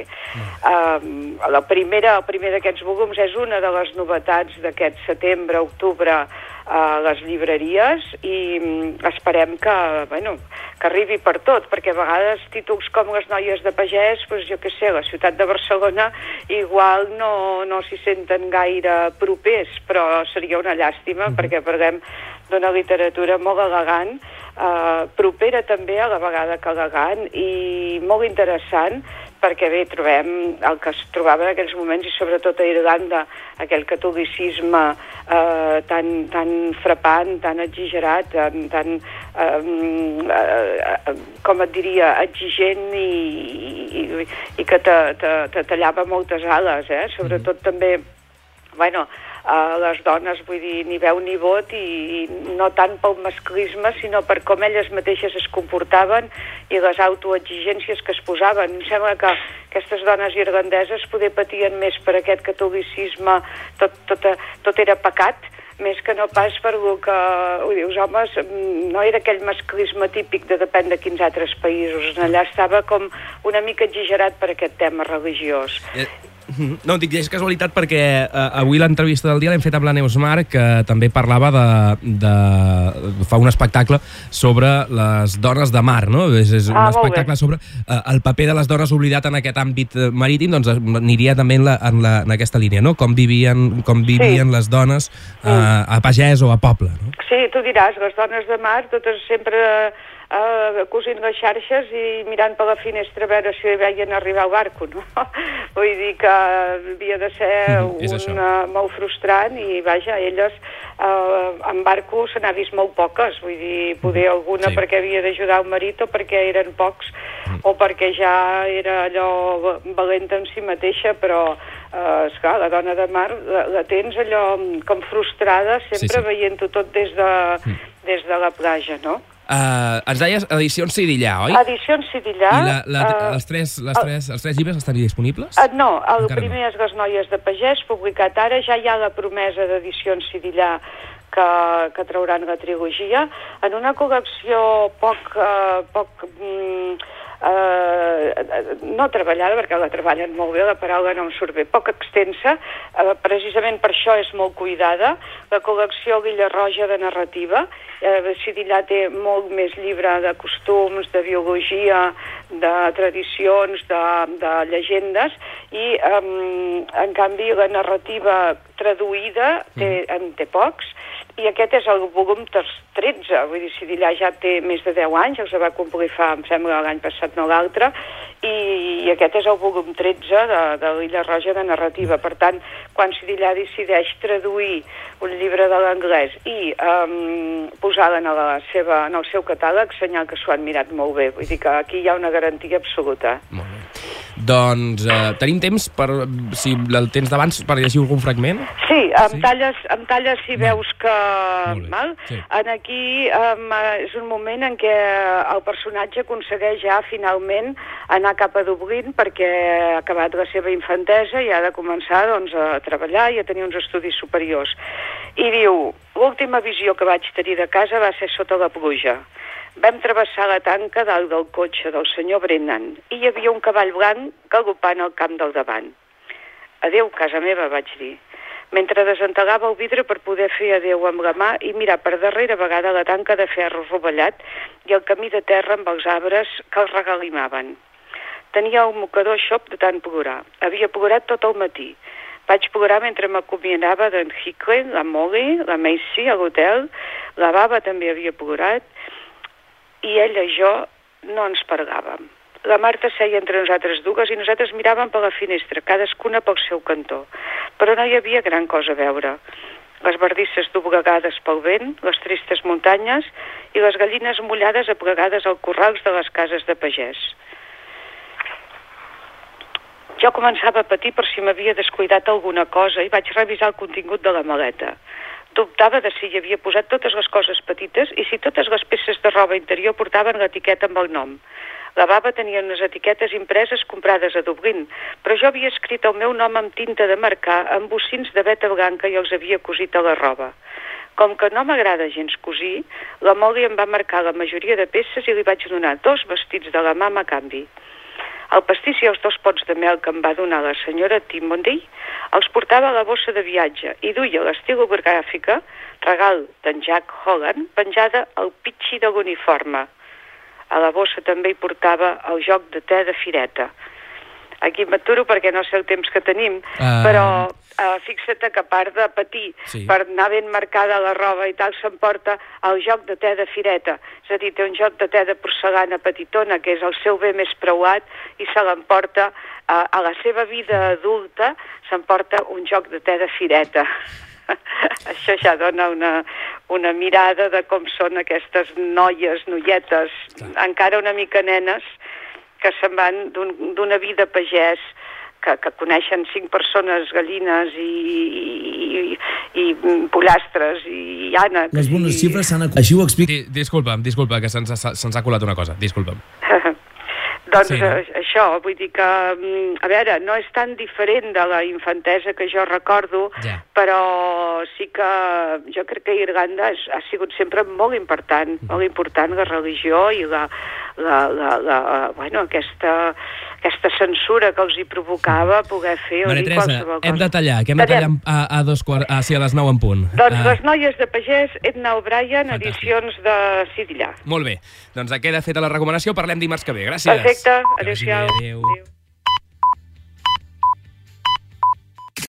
El primer d'aquests volums és una de les novetats d'aquest setembre-octubre a les llibreries i esperem que arribi per tot, perquè a vegades títols com Les noies de pagès, jo què sé, la ciutat de Barcelona igual no s'hi senten gaire propers, però seria una llàstima perquè parlem d'una literatura molt elegant, propera també a la vegada que elegant i molt interessant perquè bé, trobem el que es trobava en aquells moments, i sobretot a Irlanda, aquell catolicisme tan frapant, tan exagerat, tan com et diria, exigent i que te tallava moltes ales, sobretot també, bueno, les dones, vull dir, ni veu ni vot, i no tant pel masclisme, sinó per com elles mateixes es comportaven i les autoexigències que es posaven. Em sembla que aquestes dones irlandeses poder patien més per aquest catolicisme, tot era pecat, més que no pas per el que, els homes, no era aquell masclisme típic de depèn de quins altres països. Allà estava com una mica exagerat per aquest tema religiós. No, dic, és casualitat perquè avui l'entrevista del dia l'hem fet amb la Neus Marc, que també parlava fa un espectacle sobre les dones de mar, no? És un espectacle sobre el paper de les dones oblidat en aquest àmbit marítim, doncs aniria també en aquesta línia, no? Com vivien les dones a pagès o a poble, no? Sí, tu diràs, les dones de mar totes sempre cosint les xarxes i mirant per la finestra a veure si veien arribar el barco, no? Vull dir que havia de ser molt frustrant, i vaja, elles en barco se n'ha vist molt poques, vull dir, poder alguna perquè havia d'ajudar el marit, o perquè eren pocs, o perquè ja era allò valenta en si mateixa, però esclar, la dona de mar la tens allò com frustrada, sempre veient-ho tot des de la platja, no? Ens deies Edicions Sidillà, oi? Edicions Sidillà. I els tres llibres estan disponibles? No, el primer és Les noies de pagès, publicat ara. Ja hi ha la promesa d'Edicions Sidillà que trauran la trilogia, en una col·lecció poc no treballada, perquè la treballen molt bé, la paraula no em surt bé, poc extensa, precisament per això és molt cuidada, la col·lecció L'Illa Roja de narrativa. Sidillà té molt més llibre de costums, de biologia, de tradicions, de llegendes, i en canvi la narrativa traduïda en té pocs, i aquest és el volum 13, vull dir, Sidillà ja té més de 10 anys, els va complir em sembla l'any passat, no l'altre, i aquest és el volum 13 de L'Illa Roja de narrativa. Per tant, quan Sidillà decideix traduir un llibre de l'anglès i posar-la en el seu catàleg, senyal que s'ho han mirat molt bé, vull dir que aquí hi ha una garantia absoluta. Molt bé. Doncs tenim temps, si el tens d'abans, per llegir algun fragment? Sí, em talles si veus que... Aquí és un moment en què el personatge aconsegueix ja finalment anar cap a Dublín, perquè ha acabat la seva infantesa i ha de començar a treballar i a tenir uns estudis superiors. I diu, l'última visió que vaig tenir de casa va ser sota la pluja. Vam travessar la tanca dalt del cotxe del senyor Brennan i hi havia un cavall blanc galopant al camp del davant. Adéu, casa meva, vaig dir, mentre desentelava el vidre per poder fer adéu amb la mà i mirar per darrera vegada la tanca de ferro rovellat i el camí de terra amb els arbres que el regalimaven. Tenia un mocador xop de tant plorar. Havia plorat tot el matí. Vaig plorar mentre m'acomiadava d'en Hickley, la Molly, la Macy a l'hotel, la Baba també havia plorat, i ella i jo no ens parlàvem. La Marta seia entre nosaltres dues i nosaltres miràvem per la finestra, cadascuna pel seu cantó, però no hi havia gran cosa a veure. Les bardisses doblegades pel vent, les tristes muntanyes i les gallines mullades aplegades als corrals de les cases de pagès. Jo començava a patir per si m'havia descuidat alguna cosa i vaig revisar el contingut de la maleta. Dubtava de si hi havia posat totes les coses petites i si totes les peces de roba interior portaven l'etiqueta amb el nom. La Baba tenia unes etiquetes impreses comprades a Dublín, però jo havia escrit el meu nom amb tinta de marcar amb bocins de veta blanca i els havia cosit a la roba. Com que no m'agrada gens cosir, la Molly em va marcar la majoria de peces i li vaig donar 2 vestits de la mama a canvi. El pastís i els 2 pots de mel que em va donar la senyora Timothy els portava a la bossa de viatge i duia l'estilogràfica, regal d'en Jack Holland, penjada al pitxi de l'uniforme. A la bossa també hi portava el joc de te de fireta. Aquí m'aturo perquè no sé el temps que tenim, però fixa't que a part de patir per anar ben marcada la roba i tal, s'emporta el joc de te de fireta. És a dir, té un joc de te de porcellana petitona, que és el seu bé més preuat, i se l'emporta a la seva vida adulta, s'emporta un joc de te de fireta. Això ja dona una mirada de com són aquestes noietes, encara una mica nenes, que se'n van d'una vida pagès, que coneixen 5 persones, gallines i pollastres i ànecs. Les bones xifres s'han... Així ho explica... Disculpa, que se'ns ha colat una cosa. Disculpa'm. Doncs això, vull dir que, a veure, no és tan diferent de la infantesa que jo recordo, però sí que jo crec que Irlanda ha sigut sempre molt important la religió i aquesta censura que els hi provocava poder fer o dir qualsevol cosa. Hem de tallar, que hem de tallar a les 9 en punt. Doncs Les noies de pagès, Edna O'Brien, edicions de Sidillà. Molt bé, doncs queda feta la recomanació, parlem dimarts que ve. Gràcies. Perfecte, adéu-siau. Adéu.